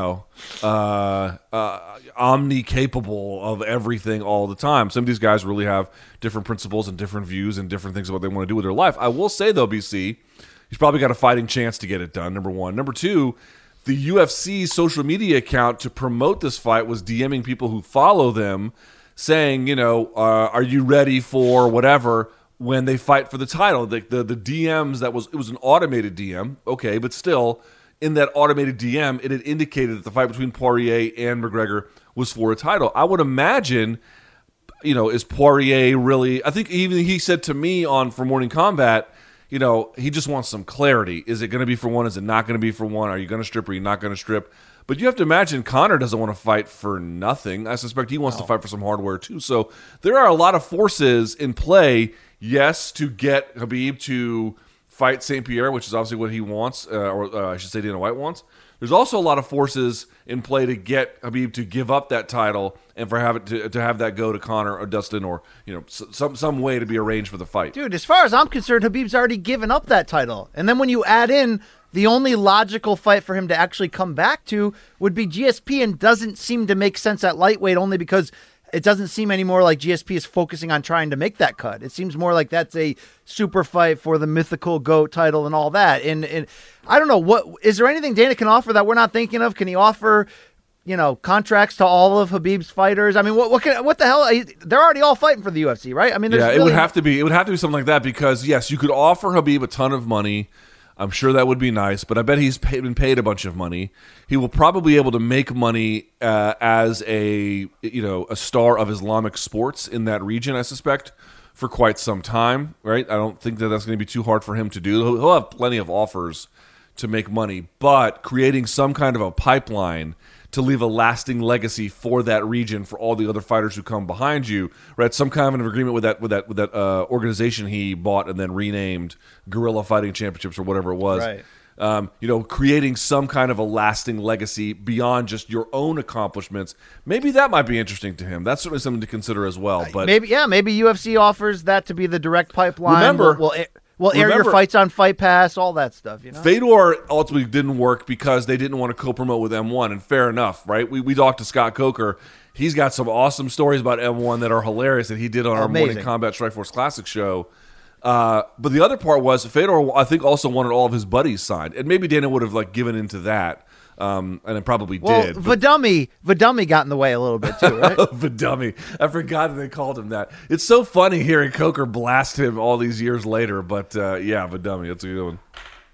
omni-capable of everything all the time. Some of these guys really have different principles and different views and different things of what they want to do with their life. I will say, though, BC, he's probably got a fighting chance to get it done, number one. Number two, the UFC social media account to promote this fight was DMing people who follow them saying, are you ready for whatever when they fight for the title? The DMs, it was an automated DM, okay, but still, in that automated DM, it had indicated that the fight between Poirier and McGregor was for a title. I would imagine, is Poirier really... I think even he said to me for Morning Combat, he just wants some clarity. Is it going to be for one? Is it not going to be for one? Are you going to strip or are you not going to strip? But you have to imagine Conor doesn't want to fight for nothing. I suspect he wants to fight for some hardware too. So there are a lot of forces in play, yes, to get Khabib to fight St. Pierre, which is obviously what he wants, or I should say Dana White wants. There's also a lot of forces in play to get Khabib to give up that title and to have that go to Conor or Dustin or some way to be arranged for the fight. Dude, as far as I'm concerned, Khabib's already given up that title. And then when you add in the only logical fight for him to actually come back to would be GSP, and doesn't seem to make sense at lightweight only because it doesn't seem anymore like GSP is focusing on trying to make that cut. It seems more like that's a super fight for the mythical GOAT title and all that. And I don't know, is there anything Dana can offer that we're not thinking of? Can he offer, contracts to all of Khabib's fighters? I mean, what the hell? They're already all fighting for the UFC, right? I mean, it would have to be something like that because yes, you could offer Khabib a ton of money. I'm sure that would be nice, but I bet he's been paid a bunch of money. He will probably be able to make money as a star of Islamic sports in that region, I suspect, for quite some time, right? I don't think that's going to be too hard for him to do. He'll have plenty of offers to make money, but creating some kind of a pipeline to leave a lasting legacy for that region for all the other fighters who come behind you, right? Some kind of an agreement with that organization he bought and then renamed Guerrilla Fighting Championships or whatever it was. Right. Creating some kind of a lasting legacy beyond just your own accomplishments. Maybe that might be interesting to him. That's certainly something to consider as well. But maybe UFC offers that to be the direct pipeline. Remember, we'll air your fights on Fight Pass, all that stuff. Fedor ultimately didn't work because they didn't want to co-promote with M1, and fair enough, right? We talked to Scott Coker. He's got some awesome stories about M1 that are hilarious that he did on our Morning Combat Strikeforce Classic show. But the other part was Fedor, I think, also wanted all of his buddies signed, and maybe Dana would have given into that. And it probably did. Vidummy got in the way a little bit too, right? Vidummy. I forgot that they called him that. It's so funny hearing Coker blast him all these years later, but Vidummy, that's a good one.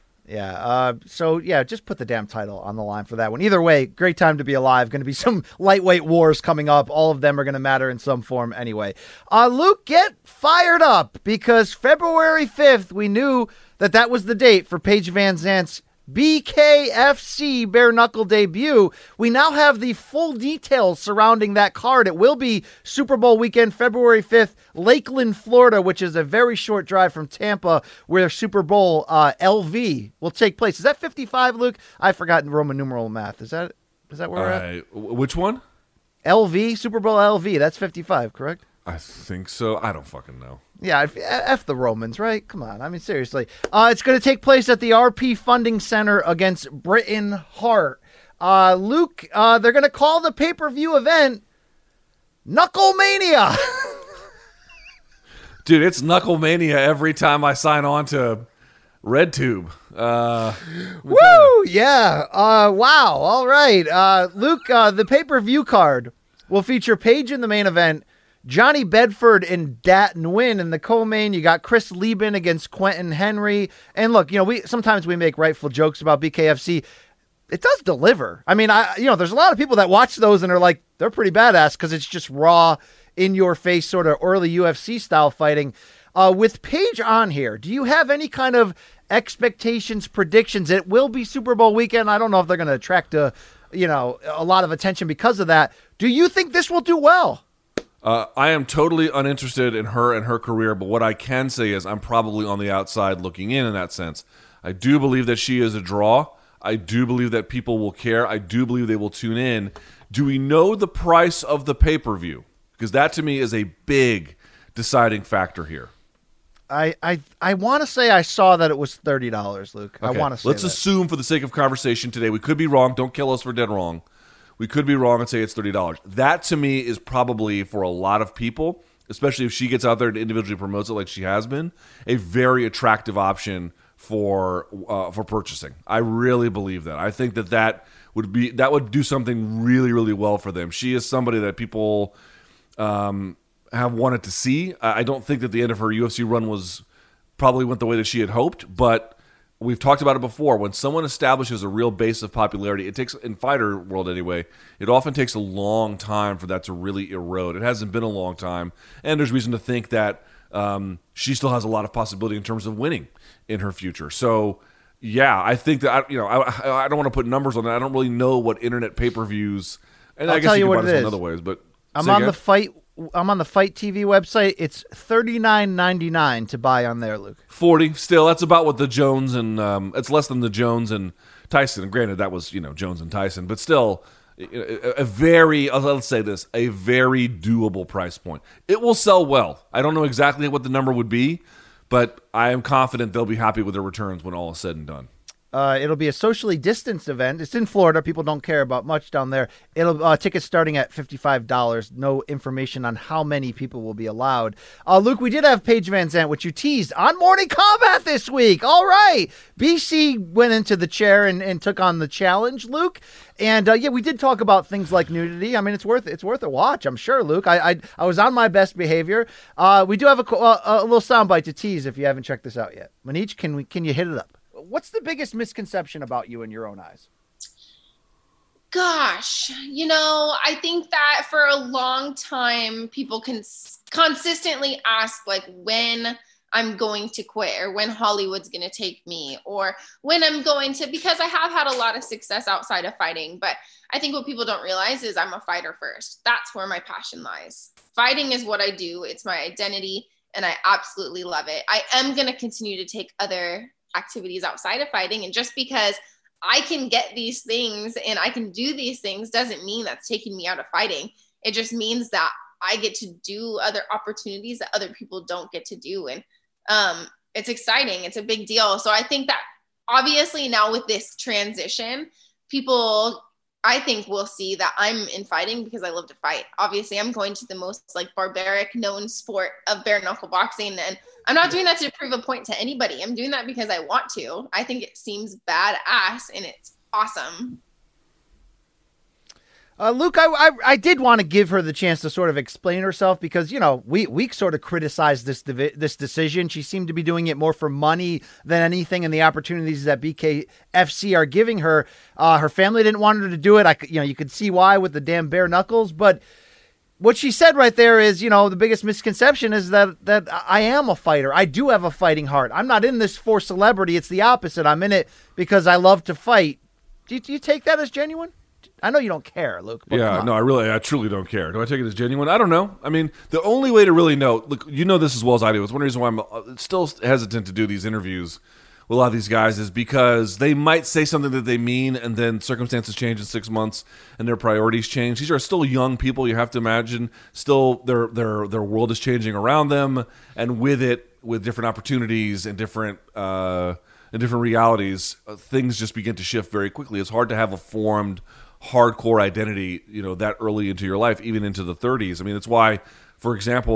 Yeah, just put the damn title on the line for that one. Either way, great time to be alive. Going to be some lightweight wars coming up. All of them are going to matter in some form anyway. Luke, get fired up because February 5th, we knew that was the date for Paige Van Zandt's BKFC bare knuckle debut. We now have the full details surrounding that card. It will be Super Bowl weekend, February 5th, Lakeland, Florida, which is a very short drive from Tampa, where Super Bowl LV will take place. Is that 55, Luke? I've forgotten Roman numeral math. Is that where we're at? Which one? LV, Super Bowl LV. That's 55, correct? I think so. I don't fucking know. Yeah, F the Romans, right? Come on. I mean, seriously. It's going to take place at the RP Funding Center against Britain Hart. Luke, they're going to call the pay-per-view event Knucklemania. Dude, it's Knuckle Mania every time I sign on to RedTube. Woo! Yeah. Wow. All right. Luke, the pay-per-view card will feature Paige in the main event, Johnny Bedford and Dat Nguyen in the co-main. You got Chris Lieben against Quentin Henry. And look, sometimes we make rightful jokes about BKFC. It does deliver. I mean, there's a lot of people that watch those and are like, they're pretty badass because it's just raw, in-your-face sort of early UFC style fighting. With Paige on here, do you have any kind of expectations, predictions? It will be Super Bowl weekend. I don't know if they're going to attract a lot of attention because of that. Do you think this will do well? I am totally uninterested in her and her career, but what I can say is I'm probably on the outside looking in that sense. I do believe that she is a draw. I do believe that people will care. I do believe they will tune in. Do we know the price of the pay-per-view? Because that to me is a big deciding factor here. I want to say I saw that it was $30, Luke. Okay. I want to say Let's assume for the sake of conversation today, we could be wrong. Don't kill us for dead wrong. We could be wrong and say it's $30. That to me is probably, for a lot of people, especially if she gets out there and individually promotes it like she has been, a very attractive option for purchasing. I really believe that. I think that would do something really, really well for them. She is somebody that people have wanted to see. I don't think that the end of her UFC run went the way that she had hoped, but we've talked about it before. When someone establishes a real base of popularity, it takes, in fighter world anyway, it often takes a long time for that to really erode. It hasn't been a long time, and there's reason to think that she still has a lot of possibility in terms of winning in her future. So, yeah, I think that I don't want to put numbers on that. I don't really know what internet pay-per-views, and I guess you can buy this in other ways. But I'm on the Fight TV website. It's $39.99 to buy on there, Luke. $40 still. That's about what the Jones and it's less than the Jones and Tyson. And granted, that was Jones and Tyson, but still a very let's say this, a very doable price point. It will sell well. I don't know exactly what the number would be, but I am confident they'll be happy with their returns when all is said and done. It'll be a socially distanced event. It's in Florida. People don't care about much down there. It'll tickets starting at $55. No information on how many people will be allowed. Luke, we did have Paige Van Zandt, which you teased on Morning Combat this week. All right. BC went into the chair and took on the challenge, Luke. And we did talk about things like nudity. I mean, it's worth a watch, I'm sure, Luke. I was on my best behavior. We do have a little soundbite to tease if you haven't checked this out yet. Manish, can you hit it up? What's the biggest misconception about you in your own eyes? Gosh, I think that for a long time, people can consistently ask, like, when I'm going to quit or when Hollywood's going to take me or when I'm going to, because I have had a lot of success outside of fighting. But I think what people don't realize is I'm a fighter first. That's where my passion lies. Fighting is what I do. It's my identity, and I absolutely love it. I am going to continue to take other activities outside of fighting, and just because I can get these things and I can do these things doesn't mean that's taking me out of fighting. It just means that I get to do other opportunities that other people don't get to do, and it's exciting. It's a big deal. So I think that obviously now with this transition, people, I think, will see that I'm in fighting because I love to fight. Obviously, I'm going to the most barbaric known sport of bare knuckle boxing, and I'm not doing that to prove a point to anybody. I'm doing that because I want to. I think it seems badass and it's awesome. Luke, I did want to give her the chance to sort of explain herself because, we sort of criticized this decision. She seemed to be doing it more for money than anything, and the opportunities that BKFC are giving her. Her family didn't want her to do it. You could see why with the damn bare knuckles, but what she said right there is, the biggest misconception is that I am a fighter. I do have a fighting heart. I'm not in this for celebrity. It's the opposite. I'm in it because I love to fight. Do you take that as genuine? I know you don't care, Luke. Yeah, no, I truly don't care. Do I take it as genuine? I don't know. I mean, the only way to really know, look, this as well as I do. It's one reason why I'm still hesitant to do these interviews with a lot of these guys is because they might say something that they mean, and then circumstances change in 6 months, and their priorities change. These are still young people. You have to imagine still their world is changing around them, and with different opportunities and different realities, things just begin to shift very quickly. It's hard to have a formed hardcore identity, that early into your life, even into the 30s. I mean, it's why, for example,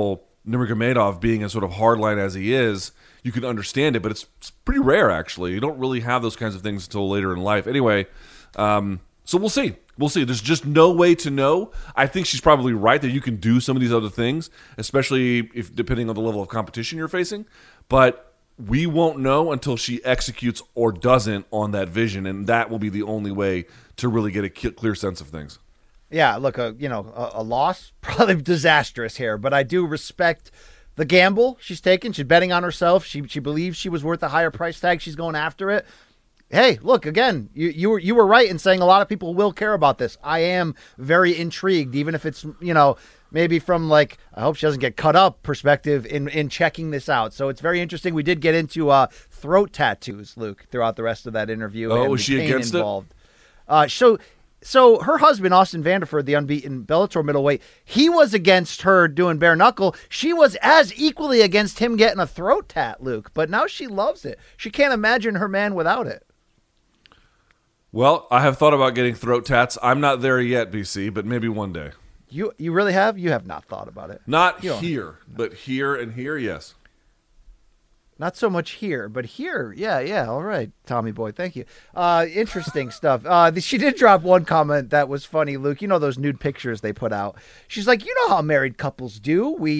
Nurmagomedov being as sort of hardline as he is, you can understand it, but it's pretty rare, actually. You don't really have those kinds of things until later in life. Anyway, so we'll see. We'll see. There's just no way to know. I think she's probably right that you can do some of these other things, especially if depending on the level of competition you're facing. But we won't know until she executes or doesn't on that vision, and that will be the only way to really get a clear sense of things. Yeah, look, a loss, probably disastrous here, but I do respect the gamble she's taken. She's betting on herself. She believes she was worth a higher price tag. She's going after it. Hey, look, again, you were right in saying a lot of people will care about this. I am very intrigued, even if it's, maybe from I hope she doesn't get cut up perspective in checking this out. So it's very interesting. We did get into throat tattoos, Luke, throughout the rest of that interview. Oh, was she against involved. So her husband, Austin Vanderford, the unbeaten Bellator middleweight, he was against her doing bare knuckle. She was as equally against him getting a throat tat, Luke. But now she loves it. She can't imagine her man without it. Well, I have thought about getting throat tats. I'm not there yet, BC, but maybe one day. You really have? You have not thought about it. Not here, but here and here, yes. Not so much here, but here, yeah. All right, Tommy boy, thank you. Interesting stuff. She did drop one comment that was funny, Luke. You know those nude pictures they put out. She's like, you know how married couples do. We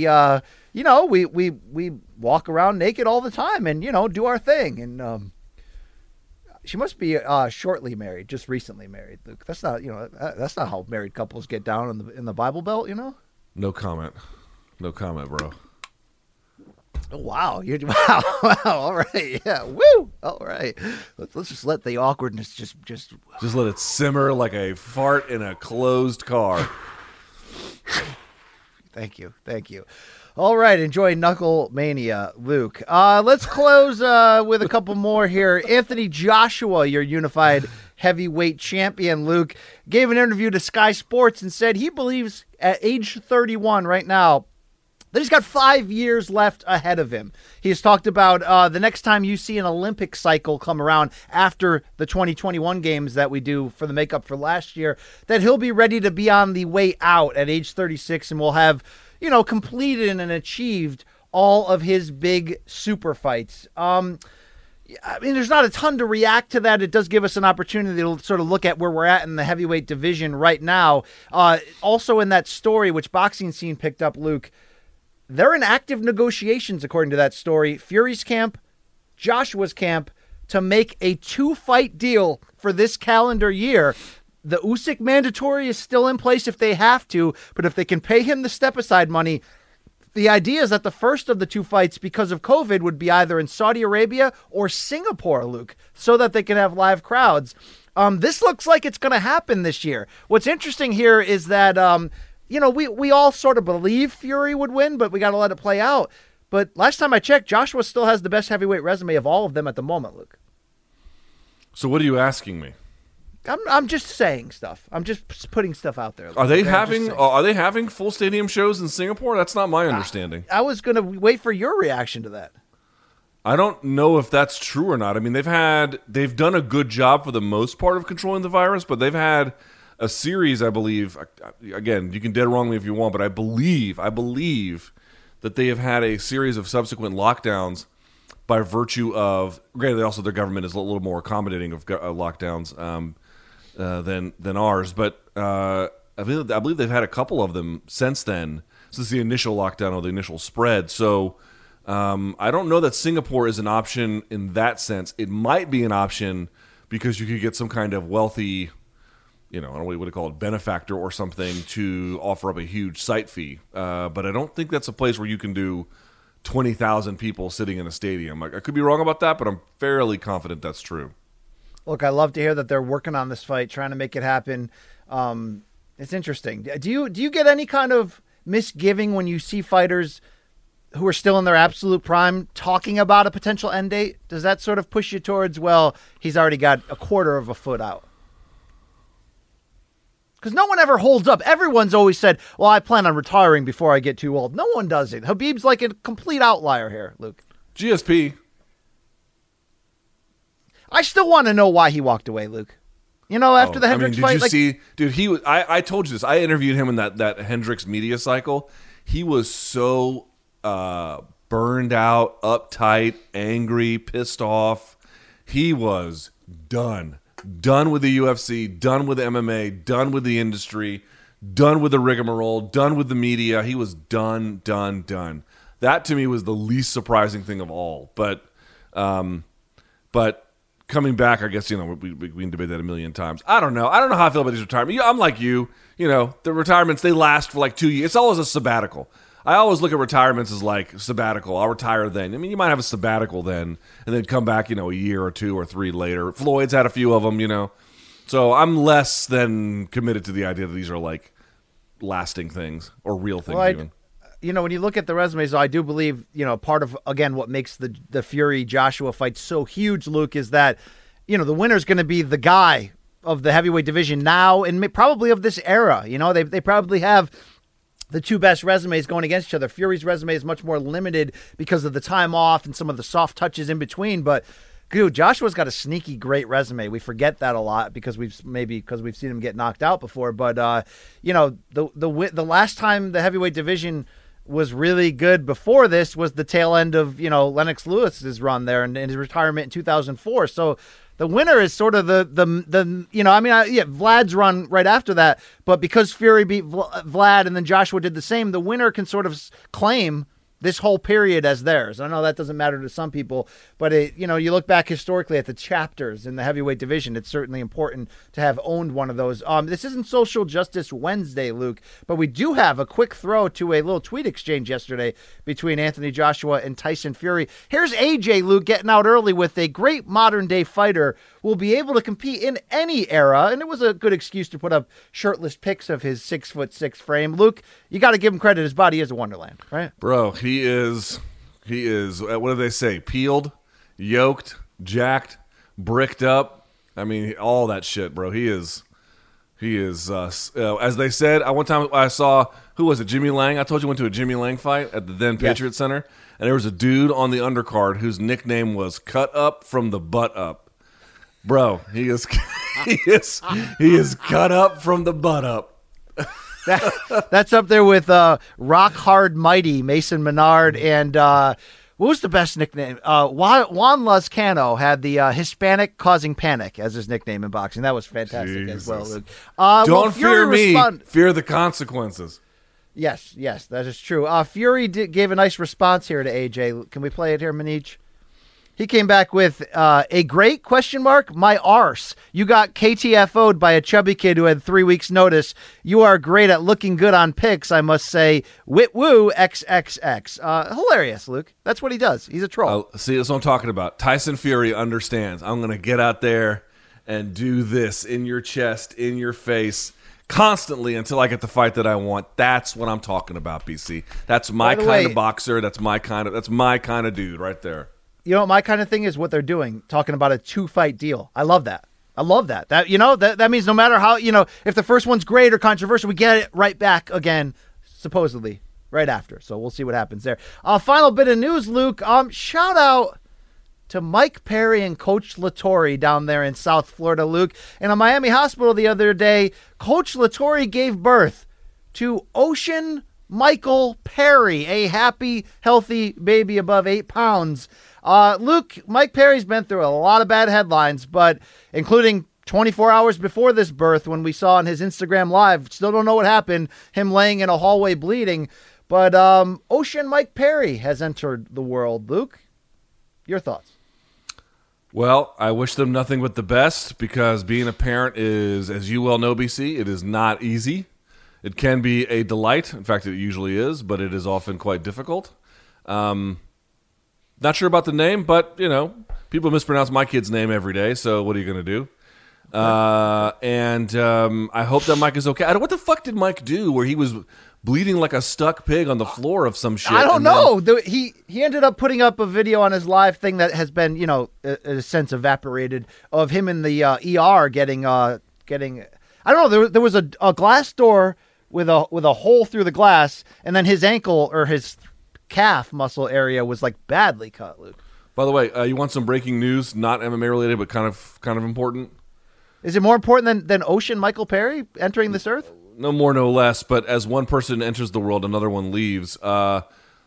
walk around naked all the time and do our thing. And she must be shortly married, just recently married, Luke. That's not that's not how married couples get down in the Bible Belt, No comment, bro. Oh, wow. Wow. All right. Yeah. Woo. All right. Let's just let the awkwardness just let it simmer like a fart in a closed car. Thank you. All right. Enjoy Knuckle Mania, Luke. Let's close with a couple more here. Anthony Joshua, your unified heavyweight champion, Luke, gave an interview to Sky Sports and said he believes at age 31 right now that he's got 5 years left ahead of him. He has talked about the next time you see an Olympic cycle come around after the 2021 games that we do for the makeup for last year, that he'll be ready to be on the way out at age 36 and will have, completed and achieved all of his big super fights. There's not a ton to react to that. It does give us an opportunity to sort of look at where we're at in the heavyweight division right now. Also in that story, which Boxing Scene picked up, Luke, they're in active negotiations, according to that story, Fury's camp, Joshua's camp, to make a 2-fight deal for this calendar year. The Usyk mandatory is still in place if they have to, but if they can pay him the step-aside money, the idea is that the first of the 2 fights, because of COVID, would be either in Saudi Arabia or Singapore, Luke, so that they can have live crowds. This looks like it's going to happen this year. What's interesting here is that we all sort of believe Fury would win, but we got to let it play out. But last time I checked, Joshua still has the best heavyweight resume of all of them at the moment, Luke. So what are you asking me? I'm just saying stuff. I'm just putting stuff out there. Luke. Are they having full stadium shows in Singapore? That's not my understanding. I was going to wait for your reaction to that. I don't know if that's true or not. I mean, they've done a good job for the most part of controlling the virus, but they've had a series, I believe. Again, you can dead wrong me if you want, but I believe that they have had a series of subsequent lockdowns by virtue of. Granted, also their government is a little more accommodating of lockdowns than ours, but I believe they've had a couple of them since then, since the initial lockdown or the initial spread. So. I don't know that Singapore is an option in that sense. It might be an option because you could get some kind of wealthy, I don't know what you call it, benefactor or something to offer up a huge site fee. But I don't think that's a place where you can do 20,000 people sitting in a stadium. I could be wrong about that, but I'm fairly confident that's true. Look, I love to hear that they're working on this fight, trying to make it happen. It's interesting. Do you get any kind of misgiving when you see fighters who are still in their absolute prime talking about a potential end date? Does that sort of push you towards, well, he's already got a quarter of a foot out? Because no one ever holds up. Everyone's always said, well, I plan on retiring before I get too old. No one does it. Khabib's like a complete outlier here, Luke. GSP. I still want to know why he walked away, Luke. After the Hendricks fight. Did you see, dude, he was, I told you this. I interviewed him in that Hendricks media cycle. He was so burned out, uptight, angry, pissed off. He was done. Done with the UFC, done with MMA, done with the industry, done with the rigmarole, done with the media. He was done. That to me was the least surprising thing of all. But coming back, I guess, we can debate that a million times. I don't know how I feel about these retirements. I'm like you. The retirements, they last for like 2 years. It's always a sabbatical. I always look at retirements as like sabbatical. I'll retire then. I mean, you might have a sabbatical then and then come back, a year or 2 or 3 later. Floyd's had a few of them, So I'm less than committed to the idea that these are like lasting things or real things even. When you look at the resumes, I do believe, part of, again, what makes the Fury-Joshua fight so huge, Luke, is that, the winner's going to be the guy of the heavyweight division now and probably of this era. They probably have the 2 best resumes going against each other. Fury's resume is much more limited because of the time off and some of the soft touches in between. But, dude, Joshua's got a sneaky great resume. We forget that a lot because we've seen him get knocked out before. But, the last time the heavyweight division was really good before this was the tail end of, Lennox Lewis's run there and his retirement in 2004. So the winner is sort of Vlad's run right after that, but because Fury beat Vlad and then Joshua did the same, the winner can sort of claim this whole period as theirs. I know that doesn't matter to some people, but you look back historically at the chapters in the heavyweight division. It's certainly important to have owned one of those. This isn't Social Justice Wednesday, Luke, but we do have a quick throw to a little tweet exchange yesterday between Anthony Joshua and Tyson Fury. Here's AJ, Luke, getting out early with a great modern day fighter will be able to compete in any era, and it was a good excuse to put up shirtless pics of his 6'6" frame. Luke, you got to give him credit. His body is a wonderland, right? Bro, he is, what do they say? Peeled, yoked, jacked, bricked up. I mean, all that shit, bro. He is, as they said, one time I saw, who was it, Jimmy Lang? I told you I went to a Jimmy Lang fight at the then Patriot Center, and there was a dude on the undercard whose nickname was Cut Up from the Butt Up. Bro, he is cut up from the butt up. That's up there with Rock Hard Mighty, Mason Menard, and what was the best nickname? Juan Lozcano had the Hispanic Causing Panic as his nickname in boxing. That was fantastic as well, Luke. Don't fear me, fear the consequences. Yes, that is true. Fury gave a nice response here to AJ. Can we play it here, Manich? He came back with a great ? My arse. You got KTFO'd by a chubby kid who had 3 weeks notice. You are great at looking good on pics, I must say. Wit woo XXX. Hilarious, Luke. That's what he does. He's a troll. See, that's what I'm talking about. Tyson Fury understands. I'm going to get out there and do this in your chest, in your face, constantly until I get the fight that I want. That's what I'm talking about, BC. That's my kind of boxer. That's my kind of dude right there. You know what my kind of thing is? What they're doing, talking about a 2-fight deal. I love that. That means no matter how, if the first one's great or controversial, we get it right back again, supposedly, right after. So we'll see what happens there. Final bit of news, Luke. Shout out to Mike Perry and Coach Latore down there in South Florida, Luke. In a Miami hospital the other day, Coach Latore gave birth to Ocean Michael Perry, a happy, healthy baby above 8 pounds. Luke, Mike Perry's been through a lot of bad headlines, but including 24 hours before this birth when we saw on his Instagram Live, still don't know what happened, him laying in a hallway bleeding. But Ocean Mike Perry has entered the world. Luke, your thoughts? Well, I wish them nothing but the best because being a parent is, as you well know, BC, it is not easy. It can be a delight. In fact, it usually is, but it is often quite difficult. Not sure about the name, but, people mispronounce my kid's name every day, so what are you going to do? And I hope that Mike is okay. What the fuck did Mike do where he was bleeding like a stuck pig on the floor of some shit? I don't know. He ended up putting up a video on his live thing that has been, in a sense evaporated, of him in the ER getting I don't know, there was a glass door with a hole through the glass, and then his ankle or his calf muscle area was like badly cut, Luke. By the way, you want some breaking news, not MMA related, but kind of important? Is it more important than Ocean Michael Perry entering this earth? No more, no less, but as one person enters the world, another one leaves.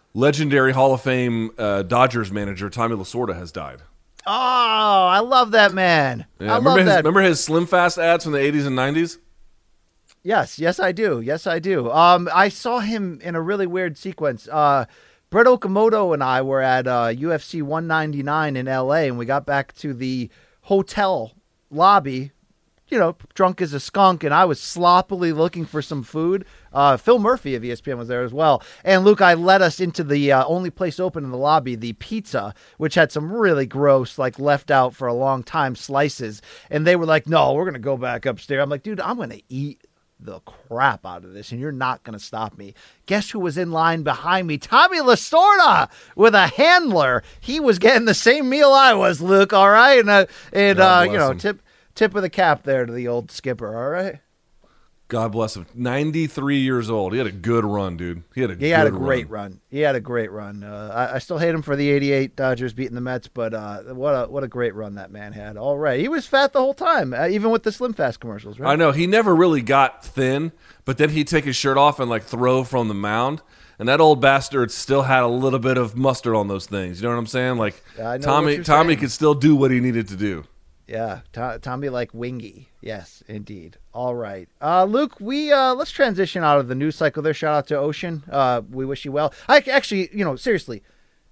legendary Hall of Fame Dodgers manager Tommy Lasorda has died. Oh, I love that man. Yeah, I love that. Remember his Slim Fast ads from the 80s and 90s? Yes, I do. Yes, I do. I saw him in a really weird sequence. Brett Okamoto and I were at UFC 199 in L.A., and we got back to the hotel lobby, drunk as a skunk, and I was sloppily looking for some food. Phil Murphy of ESPN was there as well. And Luke, I led us into the only place open in the lobby, the pizza, which had some really gross, left out for a long time slices. And they were like, no, we're going to go back upstairs. I'm like, dude, I'm going to eat the crap out of this, and you're not going to stop me. Guess who was in line behind me? Tommy Lasorda with a handler. He was getting the same meal I was, Luke, all right? And tip of the cap there to the old skipper, all right? God bless him. 93 years old. He had a good run, dude. He had a great run. He had a great run. I still hate him for the 88 Dodgers beating the Mets, but what a great run that man had. All right. He was fat the whole time, even with the Slim Fast commercials, right? I know. He never really got thin, but then he'd take his shirt off and throw from the mound. And that old bastard still had a little bit of mustard on those things. You know what I'm saying? Tommy could still do what he needed to do. Yeah, Tommy like wingy. Yes, indeed. All right. Luke, let's transition out of the news cycle there. Shout out to Ocean. We wish you well. Seriously,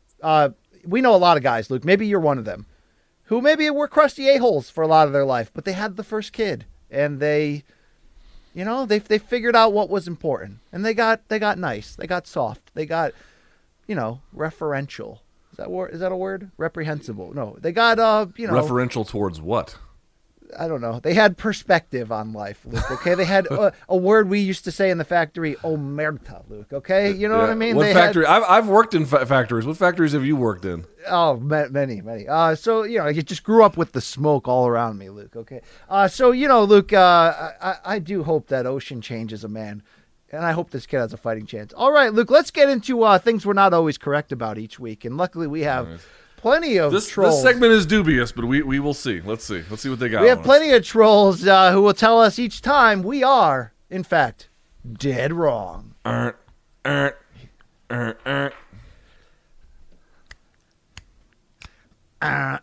we know a lot of guys, Luke, maybe you're one of them, who maybe were crusty a-holes for a lot of their life, but they had the first kid, and they figured out what was important, and they got nice. They got soft. They got, referential. Is that a word? Reprehensible. No, they got, Referential towards what? I don't know. They had perspective on life, Luke, okay? They had a word we used to say in the factory, omerta, Luke, okay? You know what I mean? What factory? I've worked in factories. What factories have you worked in? Oh, many. So, you just grew up with the smoke all around me, Luke, okay? Luke, I do hope that Ocean changes a man. And I hope this kid has a fighting chance. All right, Luke, let's get into things we're not always correct about each week. And luckily we have plenty of trolls. This segment is dubious, but we will see. Let's see what they got. We have plenty of trolls who will tell us each time we are, in fact, dead wrong. I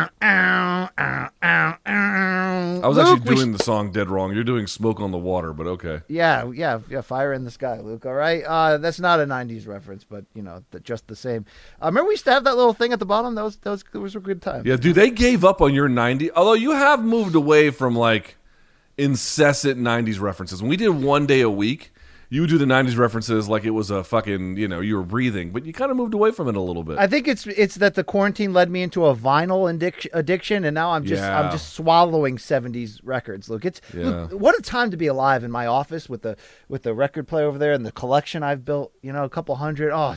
was actually doing the song Dead Wrong. You're doing Smoke on the Water, but okay. Yeah, Fire in the Sky, Luke, all right? That's not a 90s reference, but, just the same. Remember we used to have that little thing at the bottom? Those were good times. Yeah, dude, they gave up on your 90s. Although you have moved away from, incessant 90s references. When we did one day a week, you would do the 90s references like it was a fucking, you were breathing, but you kind of moved away from it a little bit. I think it's that the quarantine led me into a vinyl addiction, and now I'm just swallowing 70s records. Look, Look, what a time to be alive in my office with the record player over there and the collection I've built, a couple hundred. Oh,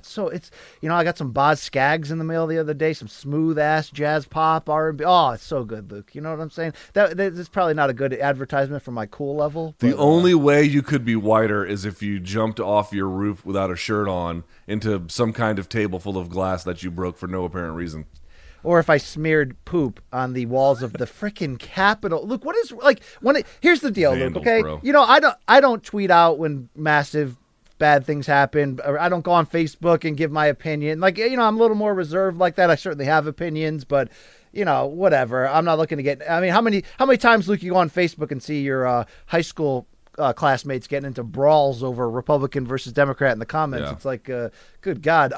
I got some Boz Scaggs in the mail the other day, some smooth ass jazz pop, R&B. Oh, it's so good, Luke. You know what I'm saying? That's probably not a good advertisement for my cool level. The only way you could be whiter is if you jumped off your roof without a shirt on into some kind of table full of glass that you broke for no apparent reason. Or if I smeared poop on the walls of the frickin' Capitol. Look, what is here's the deal, Vandals, Luke, okay? Bro. I don't tweet out when massive bad things happen. Or I don't go on Facebook and give my opinion. I'm a little more reserved like that. I certainly have opinions, but whatever. I'm not looking to get. I mean, how many times, Luke, you go on Facebook and see your high school classmates getting into brawls over Republican versus Democrat in the comments? Yeah. It's like, good God.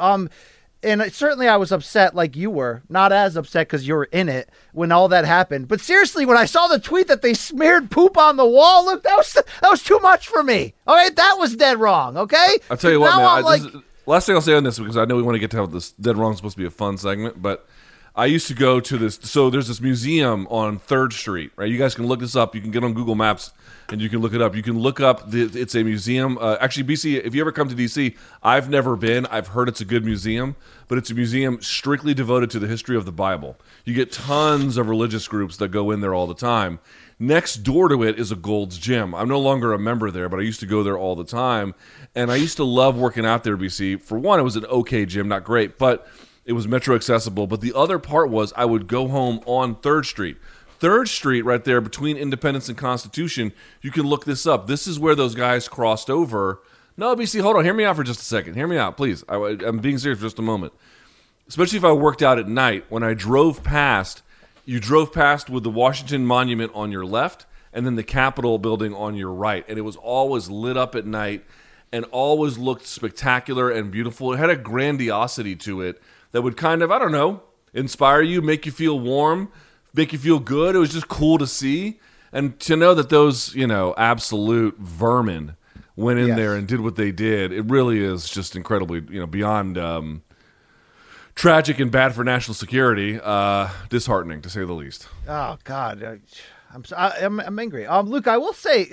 And certainly I was upset like you were, not as upset because you were in it when all that happened. But seriously, when I saw the tweet that they smeared poop on the wall, look, that was too much for me. All right, that was dead wrong, okay? I'll tell you what, man. Last thing I'll say on this, because I know we want to get to have this dead wrong, supposed to be a fun segment, but I used to go to this. So there's this museum on 3rd Street, right? You guys can look this up. You can get on Google Maps and you can look it up. You can look up. It's a museum. Actually, BC, if you ever come to DC, I've never been. I've heard it's a good museum, but it's a museum strictly devoted to the history of the Bible. You get tons of religious groups that go in there all the time. Next door to it is a Gold's Gym. I'm no longer a member there, but I used to go there all the time, and I used to love working out there, BC. For one, it was an okay gym, not great, but it was metro accessible. But the other part was I would go home on 3rd Street. 3rd Street right there between Independence and Constitution, you can look this up. This is where those guys crossed over No, BC, hold on. Hear me out for just a second. Hear me out, please. I'm being serious for just a moment. Especially if I worked out at night. When I drove past, you drove past with the Washington Monument on your left and then the Capitol building on your right. And it was always lit up at night and always looked spectacular and beautiful. It had a grandiosity to it that would kind of, I don't know, inspire you, make you feel warm, make you feel good. It was just cool to see. And to know that those, absolute vermin went in there and did what they did, it really is just incredibly, beyond tragic and bad for national security, disheartening to say the least. Oh God, I'm angry. Luke, I will say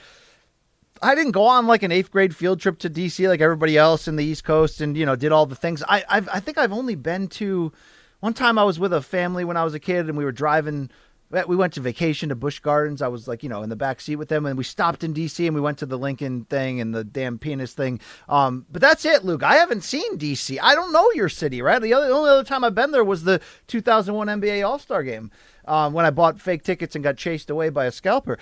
I didn't go on like an 8th grade field trip to DC like everybody else in the East Coast and did all the things. I think I've only been to one time. I was with a family when I was a kid and we were driving. We went to vacation to Busch Gardens. I was in the back seat with them, and we stopped in D.C. and we went to the Lincoln thing and the damn penis thing. But that's it, Luke. I haven't seen D.C. I don't know your city, right? The only other time I've been there was the 2001 NBA All-Star Game when I bought fake tickets and got chased away by a scalper.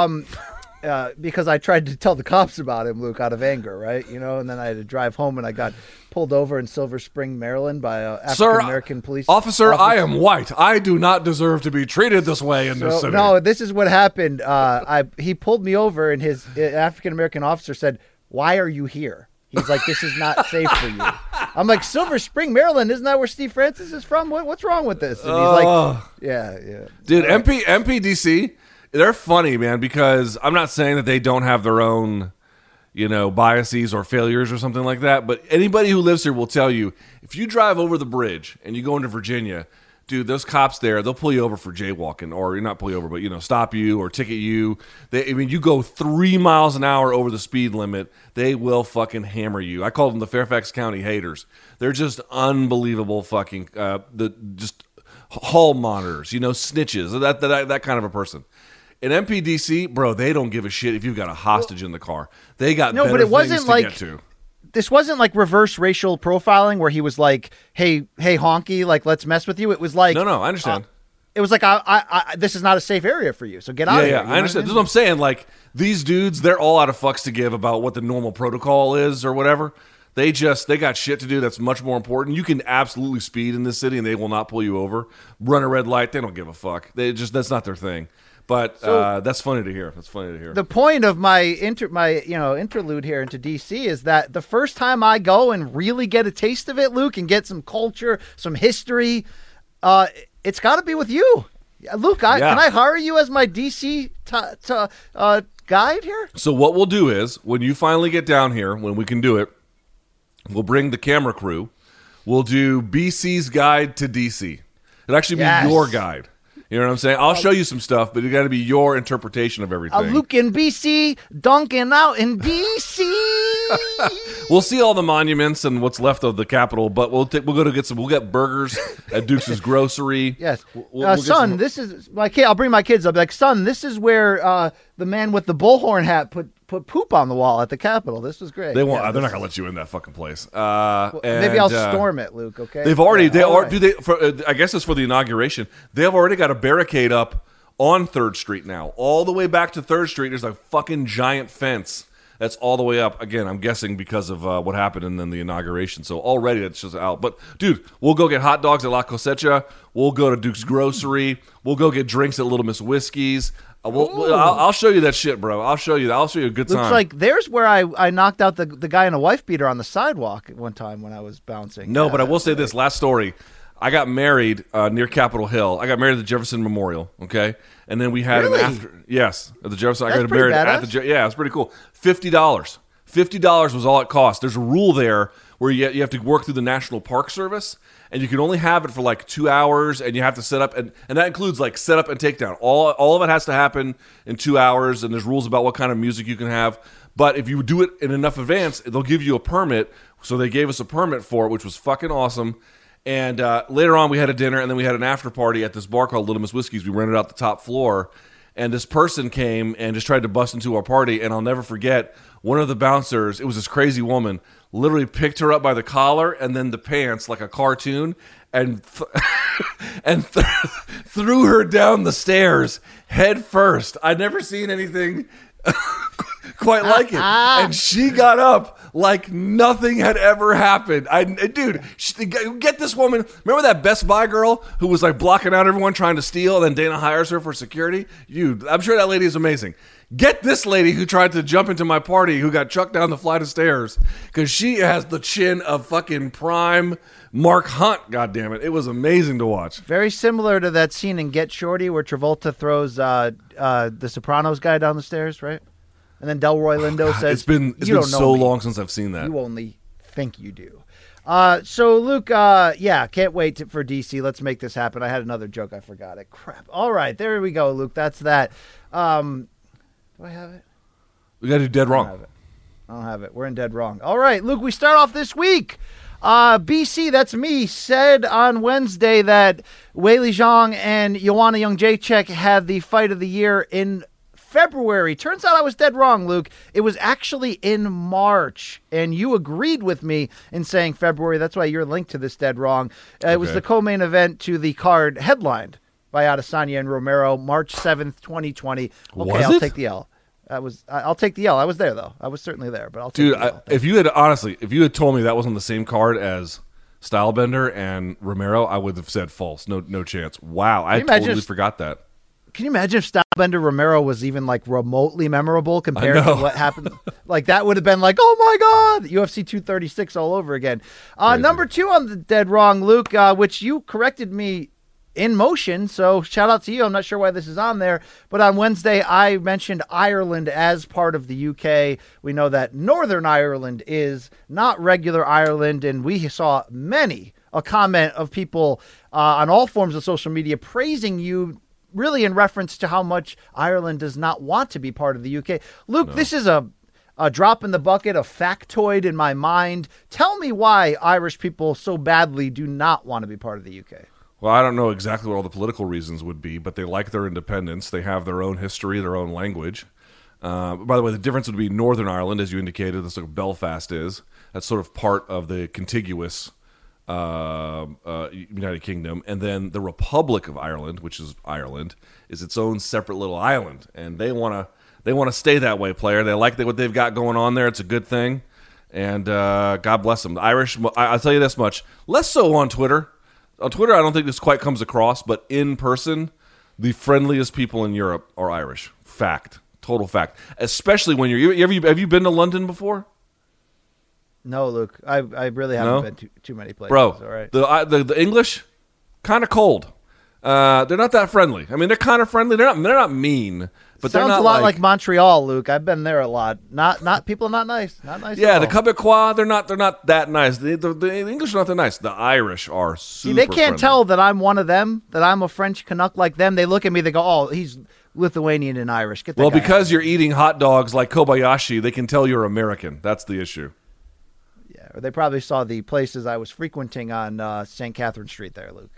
Because I tried to tell the cops about him, Luke, out of anger, right? And then I had to drive home and I got pulled over in Silver Spring, Maryland by an African-American police officer. I am white. I do not deserve to be treated this way in this city. No, this is what happened. He pulled me over and his African-American officer said, "Why are you here?" He's like, "This is not safe for you." I'm like, "Silver Spring, Maryland, isn't that where Steve Francis is from? What's wrong with this?" And he's like, yeah. Dude, MPDC, they're funny, man, because I'm not saying that they don't have their own, biases or failures or something like that, but anybody who lives here will tell you, if you drive over the bridge and you go into Virginia, dude, those cops there, they'll pull you over for jaywalking, or not pull you over, but, stop you or ticket you. You go 3 miles an hour over the speed limit, they will fucking hammer you. I call them the Fairfax County haters. They're just unbelievable fucking, just hall monitors, snitches, that kind of a person. In MPDC, bro, they don't give a shit if you've got a hostage in the car. They got better but it wasn't things to get to. This wasn't like reverse racial profiling where he was like, hey, honky, like, let's mess with you. It was like... No, I understand. It was like, this is not a safe area for you, so get out of here. Yeah, I understand. This is what I'm saying. Like, these dudes, they're all out of fucks to give about what the normal protocol is or whatever. They got shit to do that's much more important. You can absolutely speed in this city and they will not pull you over. Run a red light, they don't give a fuck. That's not their thing. But that's funny to hear. The point of my interlude here into DC is that the first time I go and really get a taste of it, Luke, and get some culture, some history, it's got to be with you, Luke. Can I hire you as my DC guide here? So what we'll do is when you finally get down here, when we can do it, we'll bring the camera crew. We'll do BC's guide to DC. It'll actually be your guide. You know what I'm saying? I'll show you some stuff, but it got to be your interpretation of everything. Luke in BC, dunking out in DC. We'll see all the monuments and what's left of the Capitol, but we'll go to get some. We'll get burgers at Duke's Grocery. Yes, son, this is my kid. I'll bring my kids. I'll be like, son, this is where the man with the bullhorn hat put poop on the wall at the Capitol. This was great. They won't. They're not gonna let you in that fucking place. Maybe I'll storm it, Luke. Okay. They've already. I guess it's for the inauguration. They have already got a barricade up on 3rd Street now, all the way back to 3rd Street. There's a fucking giant fence that's all the way up. Again, I'm guessing because of what happened and then the inauguration. So already that's just out. But dude, we'll go get hot dogs at La Cosecha. We'll go to Duke's Grocery. We'll go get drinks at Little Miss Whiskey's. I'll show you that shit, bro. I'll show you a good time. Looks like there's where I knocked out the guy in a wife beater on the sidewalk at one time when I was bouncing. No, but I will say this last story. I got married near Capitol Hill. I got married at the Jefferson Memorial. Okay, and then we had an after. Yes, at the Jefferson. That's I got married at the. Yeah, it's pretty cool. $50. $50 was all it cost. There's a rule there where you have to work through the National Park Service, and you can only have it for like 2 hours, and you have to set up, and that includes like set up and takedown. All of it has to happen in 2 hours, and there's rules about what kind of music you can have. But if you do it in enough advance, they'll give you a permit. So they gave us a permit for it, which was fucking awesome. And later on, we had a dinner, and then we had an after party at this bar called Little Miss Whiskey's. We rented out the top floor, and this person came and just tried to bust into our party. And I'll never forget, one of the bouncers, it was this crazy woman, literally picked her up by the collar and then the pants like a cartoon and threw her down the stairs head first. I'd never seen anything quite like it. And she got up like nothing had ever happened. Dude, get this woman. Remember that Best Buy girl who was like blocking out everyone trying to steal, and then Dana hires her for security? I'm sure that lady is amazing. Get this lady who tried to jump into my party, who got chucked down the flight of stairs, because she has the chin of fucking prime Mark Hunt. God damn it. It was amazing to watch. Very similar to that scene in Get Shorty where Travolta throws the Sopranos guy down the stairs, right? And then Delroy Lindo says, It's been so long since I've seen that. You only think you do. So, Luke, can't wait for DC. Let's make this happen. I had another joke. I forgot it. Crap. All right, there we go, Luke. That's that. Do I have it? We got to do Dead Wrong. I don't have it. We're in Dead Wrong. All right, Luke, we start off this week. BC, that's me, said on Wednesday that Weili Zhang and Joanna Jędrzejczyk had the fight of the year in February. Turns out I was dead wrong, Luke. It was actually in March, and you agreed with me in saying February. That's why you're linked to this dead wrong. It was the co-main event to the card headlined by Adesanya and Romero, March 7th, 2020. Okay, I'll take the L. I'll take the L. I was there, though. I was certainly there, but I'll take the L. If you had told me that was on the same card as Stylebender and Romero, I would have said false. No chance. Wow, I totally forgot that. Can you imagine if Stylebender Romero was even like remotely memorable compared to what happened? Like that would have been like, oh my God, UFC 236 all over again. Number 2 on the dead wrong, Luke, which you corrected me in motion. So shout out to you. I'm not sure why this is on there, but on Wednesday I mentioned Ireland as part of the UK. We know that Northern Ireland is not regular Ireland, and we saw a comment of people on all forms of social media praising you, really in reference to how much Ireland does not want to be part of the UK. Luke, This is a drop in the bucket, a factoid in my mind. Tell me why Irish people so badly do not want to be part of the UK. Well, I don't know exactly what all the political reasons would be, but they like their independence. They have their own history, their own language. By the way, the difference would be Northern Ireland, as you indicated, that's like Belfast is. That's sort of part of the contiguous United Kingdom, and then the Republic of Ireland, which is Ireland, is its own separate little island, and they want to stay that way. Player, they like what they've got going on there. It's a good thing, and God bless them. The Irish, I'll tell you this much, less so on Twitter. On Twitter, I don't think this quite comes across, but in person, the friendliest people in Europe are Irish. Fact, total fact. Especially when have you been to London before? No, Luke. I really haven't been to too many places. Bro, all right. The English, kind of cold. They're not that friendly. I mean, they're kind of friendly. They're not mean, but they're not. Sounds a lot like Montreal, Luke. I've been there a lot. Not people. Not nice. Not nice. Yeah, the Quebecois. They're not that nice. The English are not that nice. The Irish are super. See, they can't friendly. tell that I'm one of them. That I'm a French Canuck like them. They look at me. They go, "Oh, he's Lithuanian and Irish." Get that well, guy because out. You're eating hot dogs like Kobayashi, they can tell you're American. That's the issue. Yeah, or they probably saw the places I was frequenting on St. Catherine Street there, Luke.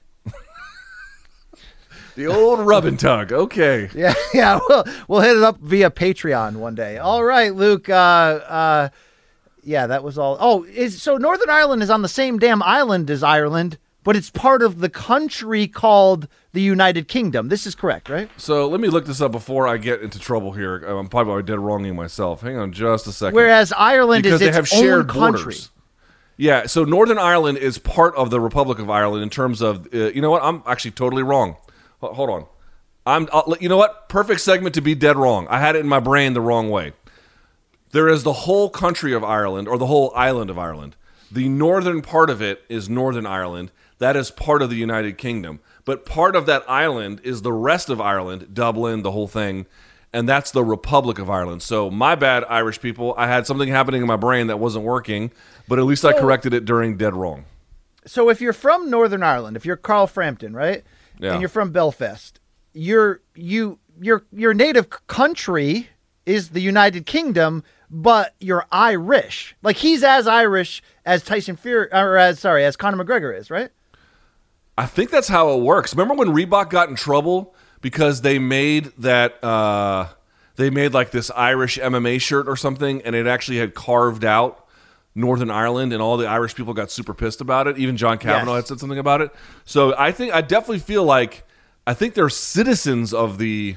The old rub and tug. Okay. Yeah. We'll hit it up via Patreon one day. All right, Luke. Yeah, that was all. Oh, so Northern Ireland is on the same damn island as Ireland, but it's part of the country called the United Kingdom. This is correct, right? So let me look this up before I get into trouble here. I'm probably dead wronging myself. Hang on just a second. Whereas Ireland because is they have its shared own country. Borders. Yeah, so Northern Ireland is part of the Republic of Ireland in terms of, you know what? I'm actually totally wrong. Hold on. You know what? Perfect segment to be dead wrong. I had it in my brain the wrong way. There is the whole country of Ireland, or the whole island of Ireland. The northern part of it is Northern Ireland. That is part of the United Kingdom. But part of that island is the rest of Ireland, Dublin, the whole thing, and that's the Republic of Ireland. So my bad, Irish people. I had something happening in my brain that wasn't working, but at least I corrected it during dead wrong. So if you're from Northern Ireland, if you're Carl Frampton, right? Yeah. And you're from Belfast, your native country is the United Kingdom, but you're Irish. Like he's as Irish as Tyson Fury, or as Conor McGregor is, right? I think that's how it works. Remember when Reebok got in trouble because they made that like this Irish MMA shirt or something, and it actually had carved out Northern Ireland, and all the Irish people got super pissed about it. Even John Kavanaugh had said something about it. So I definitely feel like I think they're citizens of the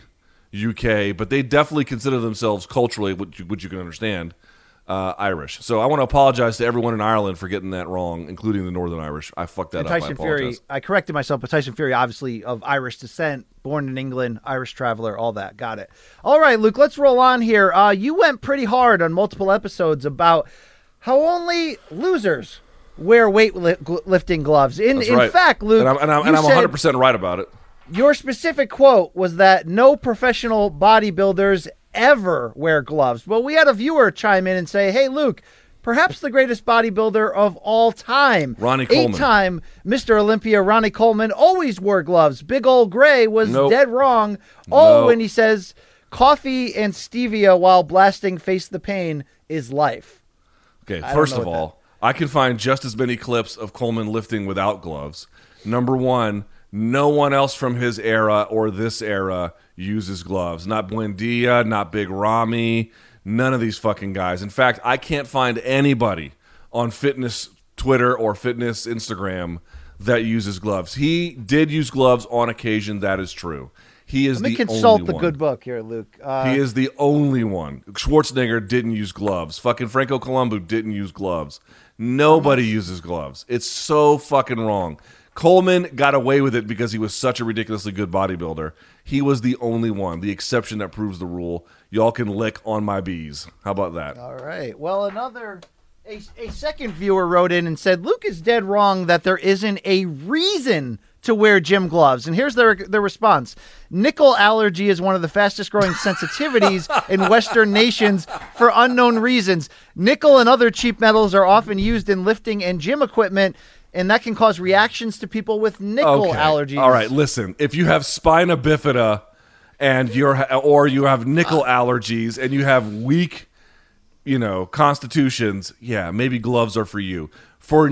UK, but they definitely consider themselves culturally, which you can understand, Irish. So I want to apologize to everyone in Ireland for getting that wrong, including the Northern Irish. I fucked that up. Tyson Fury, I corrected myself, but Tyson Fury, obviously of Irish descent, born in England, Irish traveler, all that. Got it. All right, Luke, let's roll on here. You went pretty hard on multiple episodes about how only losers wear weightlifting gloves. In fact, Luke, and I'm 100% right about it. Your specific quote was that no professional bodybuilders ever wear gloves. Well, we had a viewer chime in and say, hey, Luke, perhaps the greatest bodybuilder of all time, Ronnie Coleman. 8-time Mr. Olympia Ronnie Coleman, always wore gloves. Big Old Gray was dead wrong. And he says, coffee and stevia while blasting Face the Pain is life. Okay, first of all, I can find just as many clips of Coleman lifting without gloves. Number one, no one else from his era or this era uses gloves. Not Buendia, not Big Ramy, none of these fucking guys. In fact, I can't find anybody on fitness Twitter or fitness Instagram that uses gloves. He did use gloves on occasion, that is true. He is the only one. Let me consult the good book here, Luke. He is the only one. Schwarzenegger didn't use gloves. Fucking Franco Columbu didn't use gloves. Nobody uses gloves. It's so fucking wrong. Coleman got away with it because he was such a ridiculously good bodybuilder. He was the only one, the exception that proves the rule. Y'all can lick on my bees. How about that? All right. Well, a second viewer wrote in and said, Luke is dead wrong that there isn't a reason to wear gym gloves. And here's their response. Nickel allergy is one of the fastest growing sensitivities in Western nations for unknown reasons. Nickel and other cheap metals are often used in lifting and gym equipment, and that can cause reactions to people with nickel allergies. All right, listen. If you have spina bifida and you have nickel allergies and you have weak, constitutions, yeah, maybe gloves are for you. For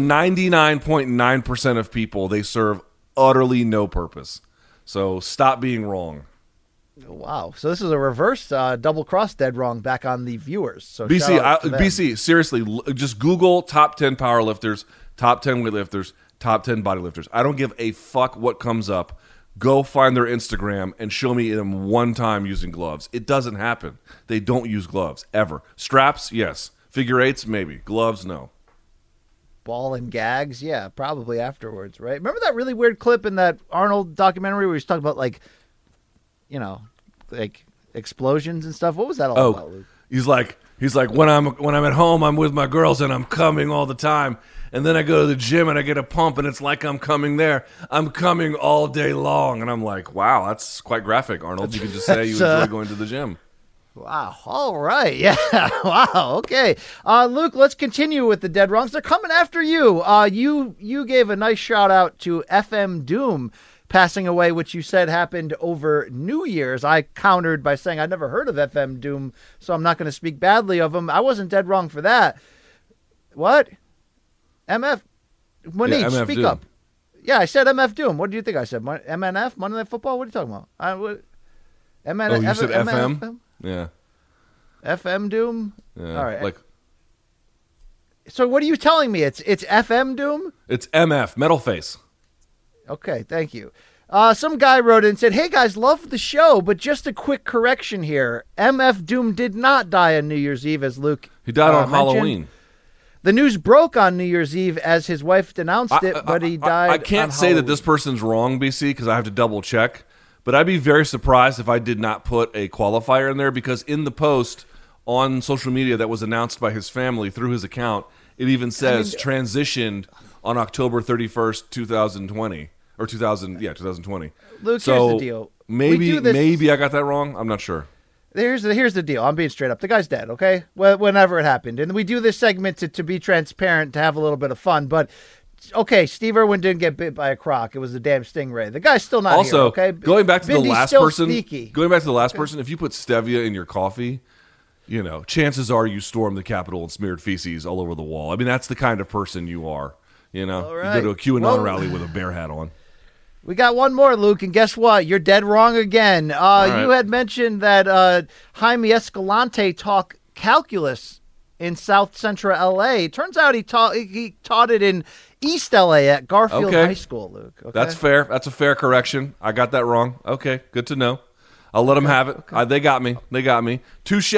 99.9% of people, they serve utterly no purpose. So stop being wrong. Wow. So this is a reverse double cross dead wrong back on the viewers. So BC, seriously, just Google top 10 powerlifters, top 10 weightlifters, top 10 bodylifters. I don't give a fuck what comes up. Go find their Instagram and show me them one time using gloves. It doesn't happen. They don't use gloves, ever. Straps, yes. Figure eights, maybe. Gloves, no. Ball and gags, yeah, probably afterwards, right? Remember that really weird clip in that Arnold documentary where he was talking about, like explosions and stuff? What was that all about, Luke? He's like, when I'm at home, I'm with my girls and I'm coming all the time. And then I go to the gym and I get a pump and it's like I'm coming there. I'm coming all day long. And I'm like, wow, that's quite graphic, Arnold. You can just say you enjoy going to the gym. Wow. All right. Yeah. Wow. Okay. Luke, let's continue with the dead wrongs. They're coming after you. You gave a nice shout out to FM Doom passing away, which you said happened over New Year's. I countered by saying I'd never heard of FM Doom, so I'm not going to speak badly of him. I wasn't dead wrong for that. What? MF? Monique, MF speak Doom. up. Yeah, I said MF Doom. What do you think I said? MNF? Monday Night Football? What are you talking about? You said FM? Yeah. FM Doom? Yeah. All right. So what are you telling me? It's FM Doom? It's MF, Metal Face. Okay, thank you. Some guy wrote in and said, hey guys, love the show, but just a quick correction here. MF Doom did not die on New Year's Eve, as Luke He died on mentioned. Halloween. The news broke on New Year's Eve as his wife denounced it, but he died I can't on say Halloween. that this person's wrong, BC, because I have to double check. But I'd be very surprised if I did not put a qualifier in there, because in the post on social media that was announced by his family through his account, it even says transitioned on October 31st, 2020. Or 2020. Luke, so here's the deal. Maybe I got that wrong. I'm not sure. Here's the deal. I'm being straight up. The guy's dead, okay? Whenever it happened. And we do this segment to be transparent, to have a little bit of fun. But, okay, Steve Irwin didn't get bit by a croc. It was a damn stingray. The guy's still not also, here, okay? Going back to the last person, sneaky. If you put stevia in your coffee, chances are you stormed the Capitol and smeared feces all over the wall. I mean, that's the kind of person you are. All right. You go to a QAnon rally with a bear hat on. We got one more, Luke, and guess what? You're dead wrong again. You had mentioned that Jaime Escalante taught calculus in South Central L.A. Turns out he taught it in East L.A. at Garfield High School, Luke. Okay? That's fair. That's a fair correction. I got that wrong. Okay, good to know. I'll let them have it. Okay. They got me. Touche.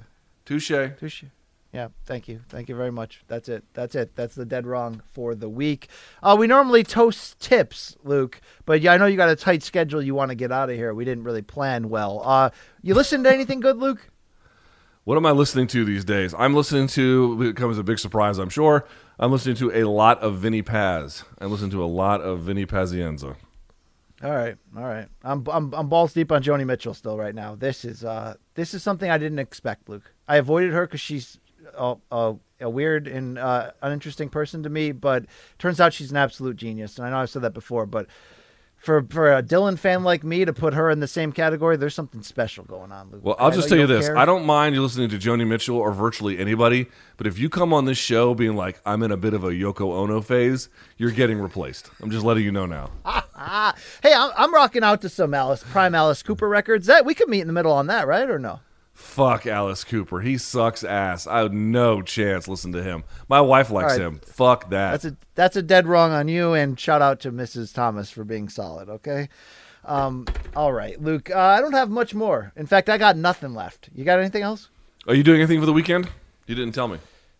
Yeah, thank you very much. That's it. That's the dead wrong for the week. We normally toast tips, Luke, but I know you got a tight schedule. You want to get out of here. We didn't really plan well. You listen to anything good, Luke? What am I listening to these days? I'm listening to, it comes as a big surprise, I'm sure, I'm listening to a lot of Vinny Paz. I listen to a lot of Vinny Pazienza. All right. I'm balls deep on Joni Mitchell still right now. This is something I didn't expect, Luke. I avoided her because she's a weird and uninteresting person to me, but turns out she's an absolute genius. And I know I've said that before, but for a Dylan fan like me to put her in the same category, there's something special going on, Luke. Well, I'll just tell you this. I don't mind you listening to Joni Mitchell or virtually anybody, but if you come on this show being like, I'm in a bit of a Yoko Ono phase, you're getting replaced. I'm just letting you know now. Hey, I'm rocking out to some Prime Alice Cooper records. We could meet in the middle on that, right, or no? Fuck Alice Cooper. He sucks ass. I had no chance listen to him. My wife likes him. Fuck that. That's a dead wrong on you, and shout out to Mrs. Thomas for being solid, okay? All right, Luke, I don't have much more. In fact, I got nothing left. You got anything else? Are you doing anything for the weekend? You didn't tell me.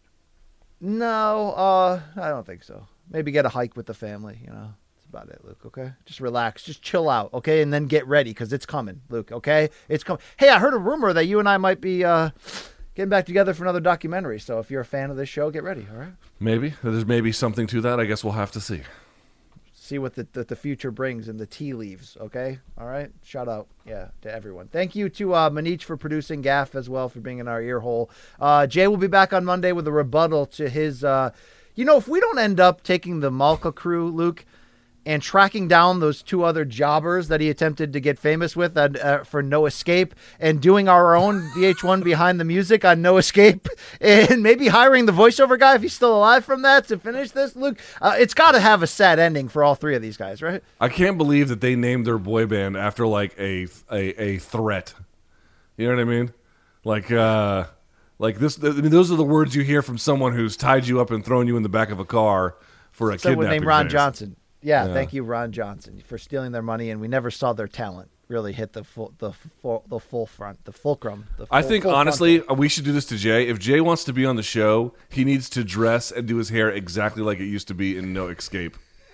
No, I don't think so. Maybe get a hike with the family, About it, Luke, okay? Just relax. Just chill out, okay? And then get ready, because it's coming, Luke, okay? It's coming. Hey, I heard a rumor that you and I might be getting back together for another documentary, so if you're a fan of this show, get ready, all right? Maybe. There's maybe something to that. I guess we'll have to see. See what the future brings in the tea leaves, okay? All right? Shout out, to everyone. Thank you to Manich for producing, Gaff as well for being in our ear hole. Jay will be back on Monday with a rebuttal to his, if we don't end up taking the Malka crew, Luke, and tracking down those two other jobbers that he attempted to get famous with for No Escape, and doing our own VH1 Behind the Music on No Escape, and maybe hiring the voiceover guy if he's still alive from that to finish this, Luke. It's got to have a sad ending for all three of these guys, right? I can't believe that they named their boy band after like a threat. You know what I mean? Like this. I mean, those are the words you hear from someone who's tied you up and thrown you in the back of a car for a kidnapping. Someone named Ron phase. Johnson. Yeah, thank you, Ron Johnson, for stealing their money, and we never saw their talent really hit the fulcrum. I think, honestly, we should do this to Jay. If Jay wants to be on the show, he needs to dress and do his hair exactly like it used to be in No Escape.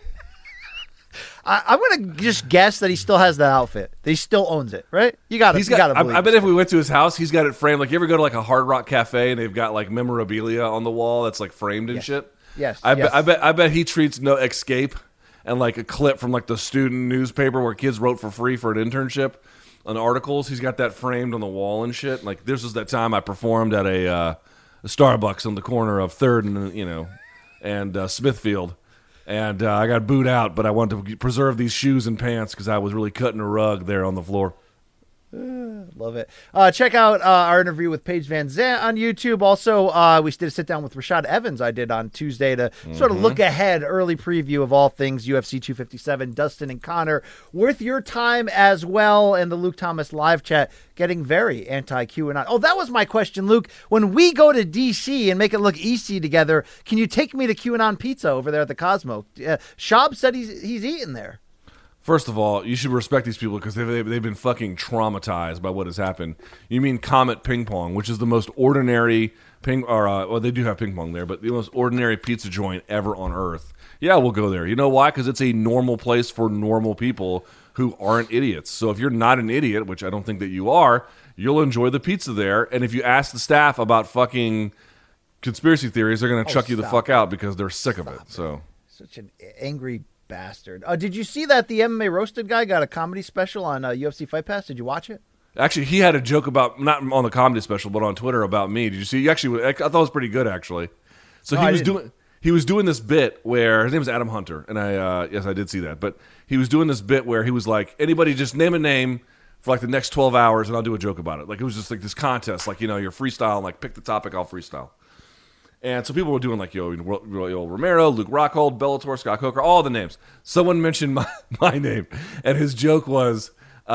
I'm going to just guess that he still has that outfit. That he still owns it, right? You got to believe I bet if we went to his house, he's got it framed. Like, you ever go to like a Hard Rock Cafe and they've got like memorabilia on the wall that's like framed and shit? Yes. I bet he treats No Escape and like a clip from like the student newspaper where kids wrote for free for an internship on articles. He's got that framed on the wall and shit. Like, this was that time I performed at a Starbucks on the corner of 3rd and Smithfield. And I got booed out, but I wanted to preserve these shoes and pants because I was really cutting a rug there on the floor. Love it. Check out our interview with Paige Van Zandt on YouTube. Also, we did a sit-down with Rashad Evans I did on Tuesday to sort of look ahead, early preview of all things UFC 257, Dustin and Conor. Worth your time as well, and the Luke Thomas live chat getting very anti-QAnon. Oh, that was my question, Luke. When we go to D.C. and make it look easy together, can you take me to QAnon Pizza over there at the Cosmo? Shab said he's eating there. First of all, you should respect these people because they've been fucking traumatized by what has happened. You mean Comet Ping Pong, which is the most ordinary they do have ping pong there, but the most ordinary pizza joint ever on earth. Yeah, we'll go there. You know why? Because it's a normal place for normal people who aren't idiots. So if you're not an idiot, which I don't think that you are, you'll enjoy the pizza there. And if you ask the staff about fucking conspiracy theories, they're going to chuck you the fuck out because they're sick of it. So such an angry bastard. Did you see that the MMA Roasted guy got a comedy special on UFC Fight Pass? Did you watch it? Actually, he had a joke about, not on the comedy special, but on Twitter about me. Did you see? Actually, I thought it was pretty good, actually. So he was doing this bit where, his name is Adam Hunter, and I did see that. But he was doing this bit where he was like, anybody just name a name for like the next 12 hours, and I'll do a joke about it. Like, it was just like this contest, like, you're freestyle, and like, pick the topic, I'll freestyle. And so people were doing like, Yoel Romero, Luke Rockhold, Bellator, Scott Coker, all the names. Someone mentioned my name, and his joke was,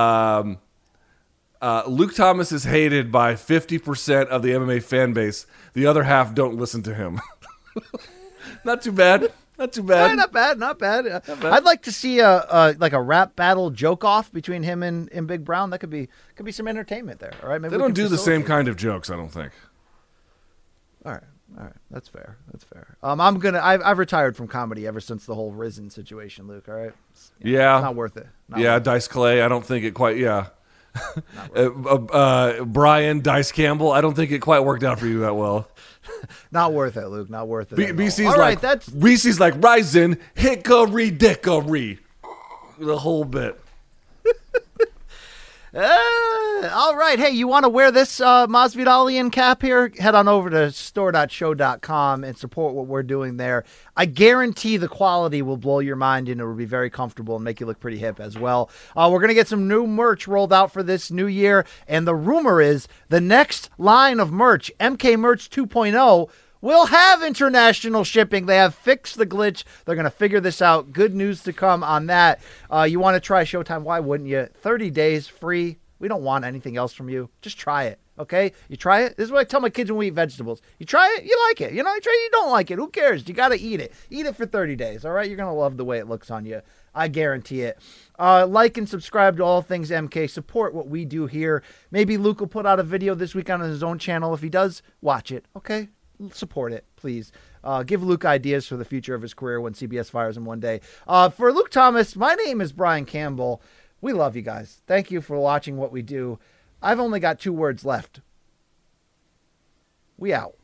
Luke Thomas is hated by 50% of the MMA fan base. The other half don't listen to him. Not too bad. Not too bad. Not bad. I'd like to see a rap battle joke off between him and Big Brown. That could be some entertainment there. All right, maybe they don't do the same kind of jokes, I don't think. All right. That's fair. I've retired from comedy ever since the whole Risen situation, Luke. All right. It's not worth it. Dice Clay. I don't think it quite. Yeah. Brian Dice Campbell. I don't think it quite worked out for you that well. Not worth it, Luke. Not worth it. BC's Reese's like rising hickory dickory. The whole bit. All right. Hey, you want to wear this Masvidalian cap here? Head on over to store.show.com and support what we're doing there. I guarantee the quality will blow your mind and it will be very comfortable and make you look pretty hip as well. We're going to get some new merch rolled out for this new year. And the rumor is the next line of merch, MK Merch 2.0, will have international shipping. They have fixed the glitch. They're going to figure this out. Good news to come on that. You want to try Showtime? Why wouldn't you? 30 days free. We don't want anything else from you. Just try it, okay? You try it. This is what I tell my kids when we eat vegetables. You try it, you like it. You know, you try it, you don't like it. Who cares? You got to eat it. Eat it for 30 days, all right? You're going to love the way it looks on you. I guarantee it. Like and subscribe to All Things MK. Support what we do here. Maybe Luke will put out a video this week on his own channel. If he does, watch it, okay? Support it, please. Give Luke ideas for the future of his career when CBS fires him one day. For Luke Thomas, my name is Brian Campbell. We love you guys. Thank you for watching what we do. I've only got 2 words left. We out.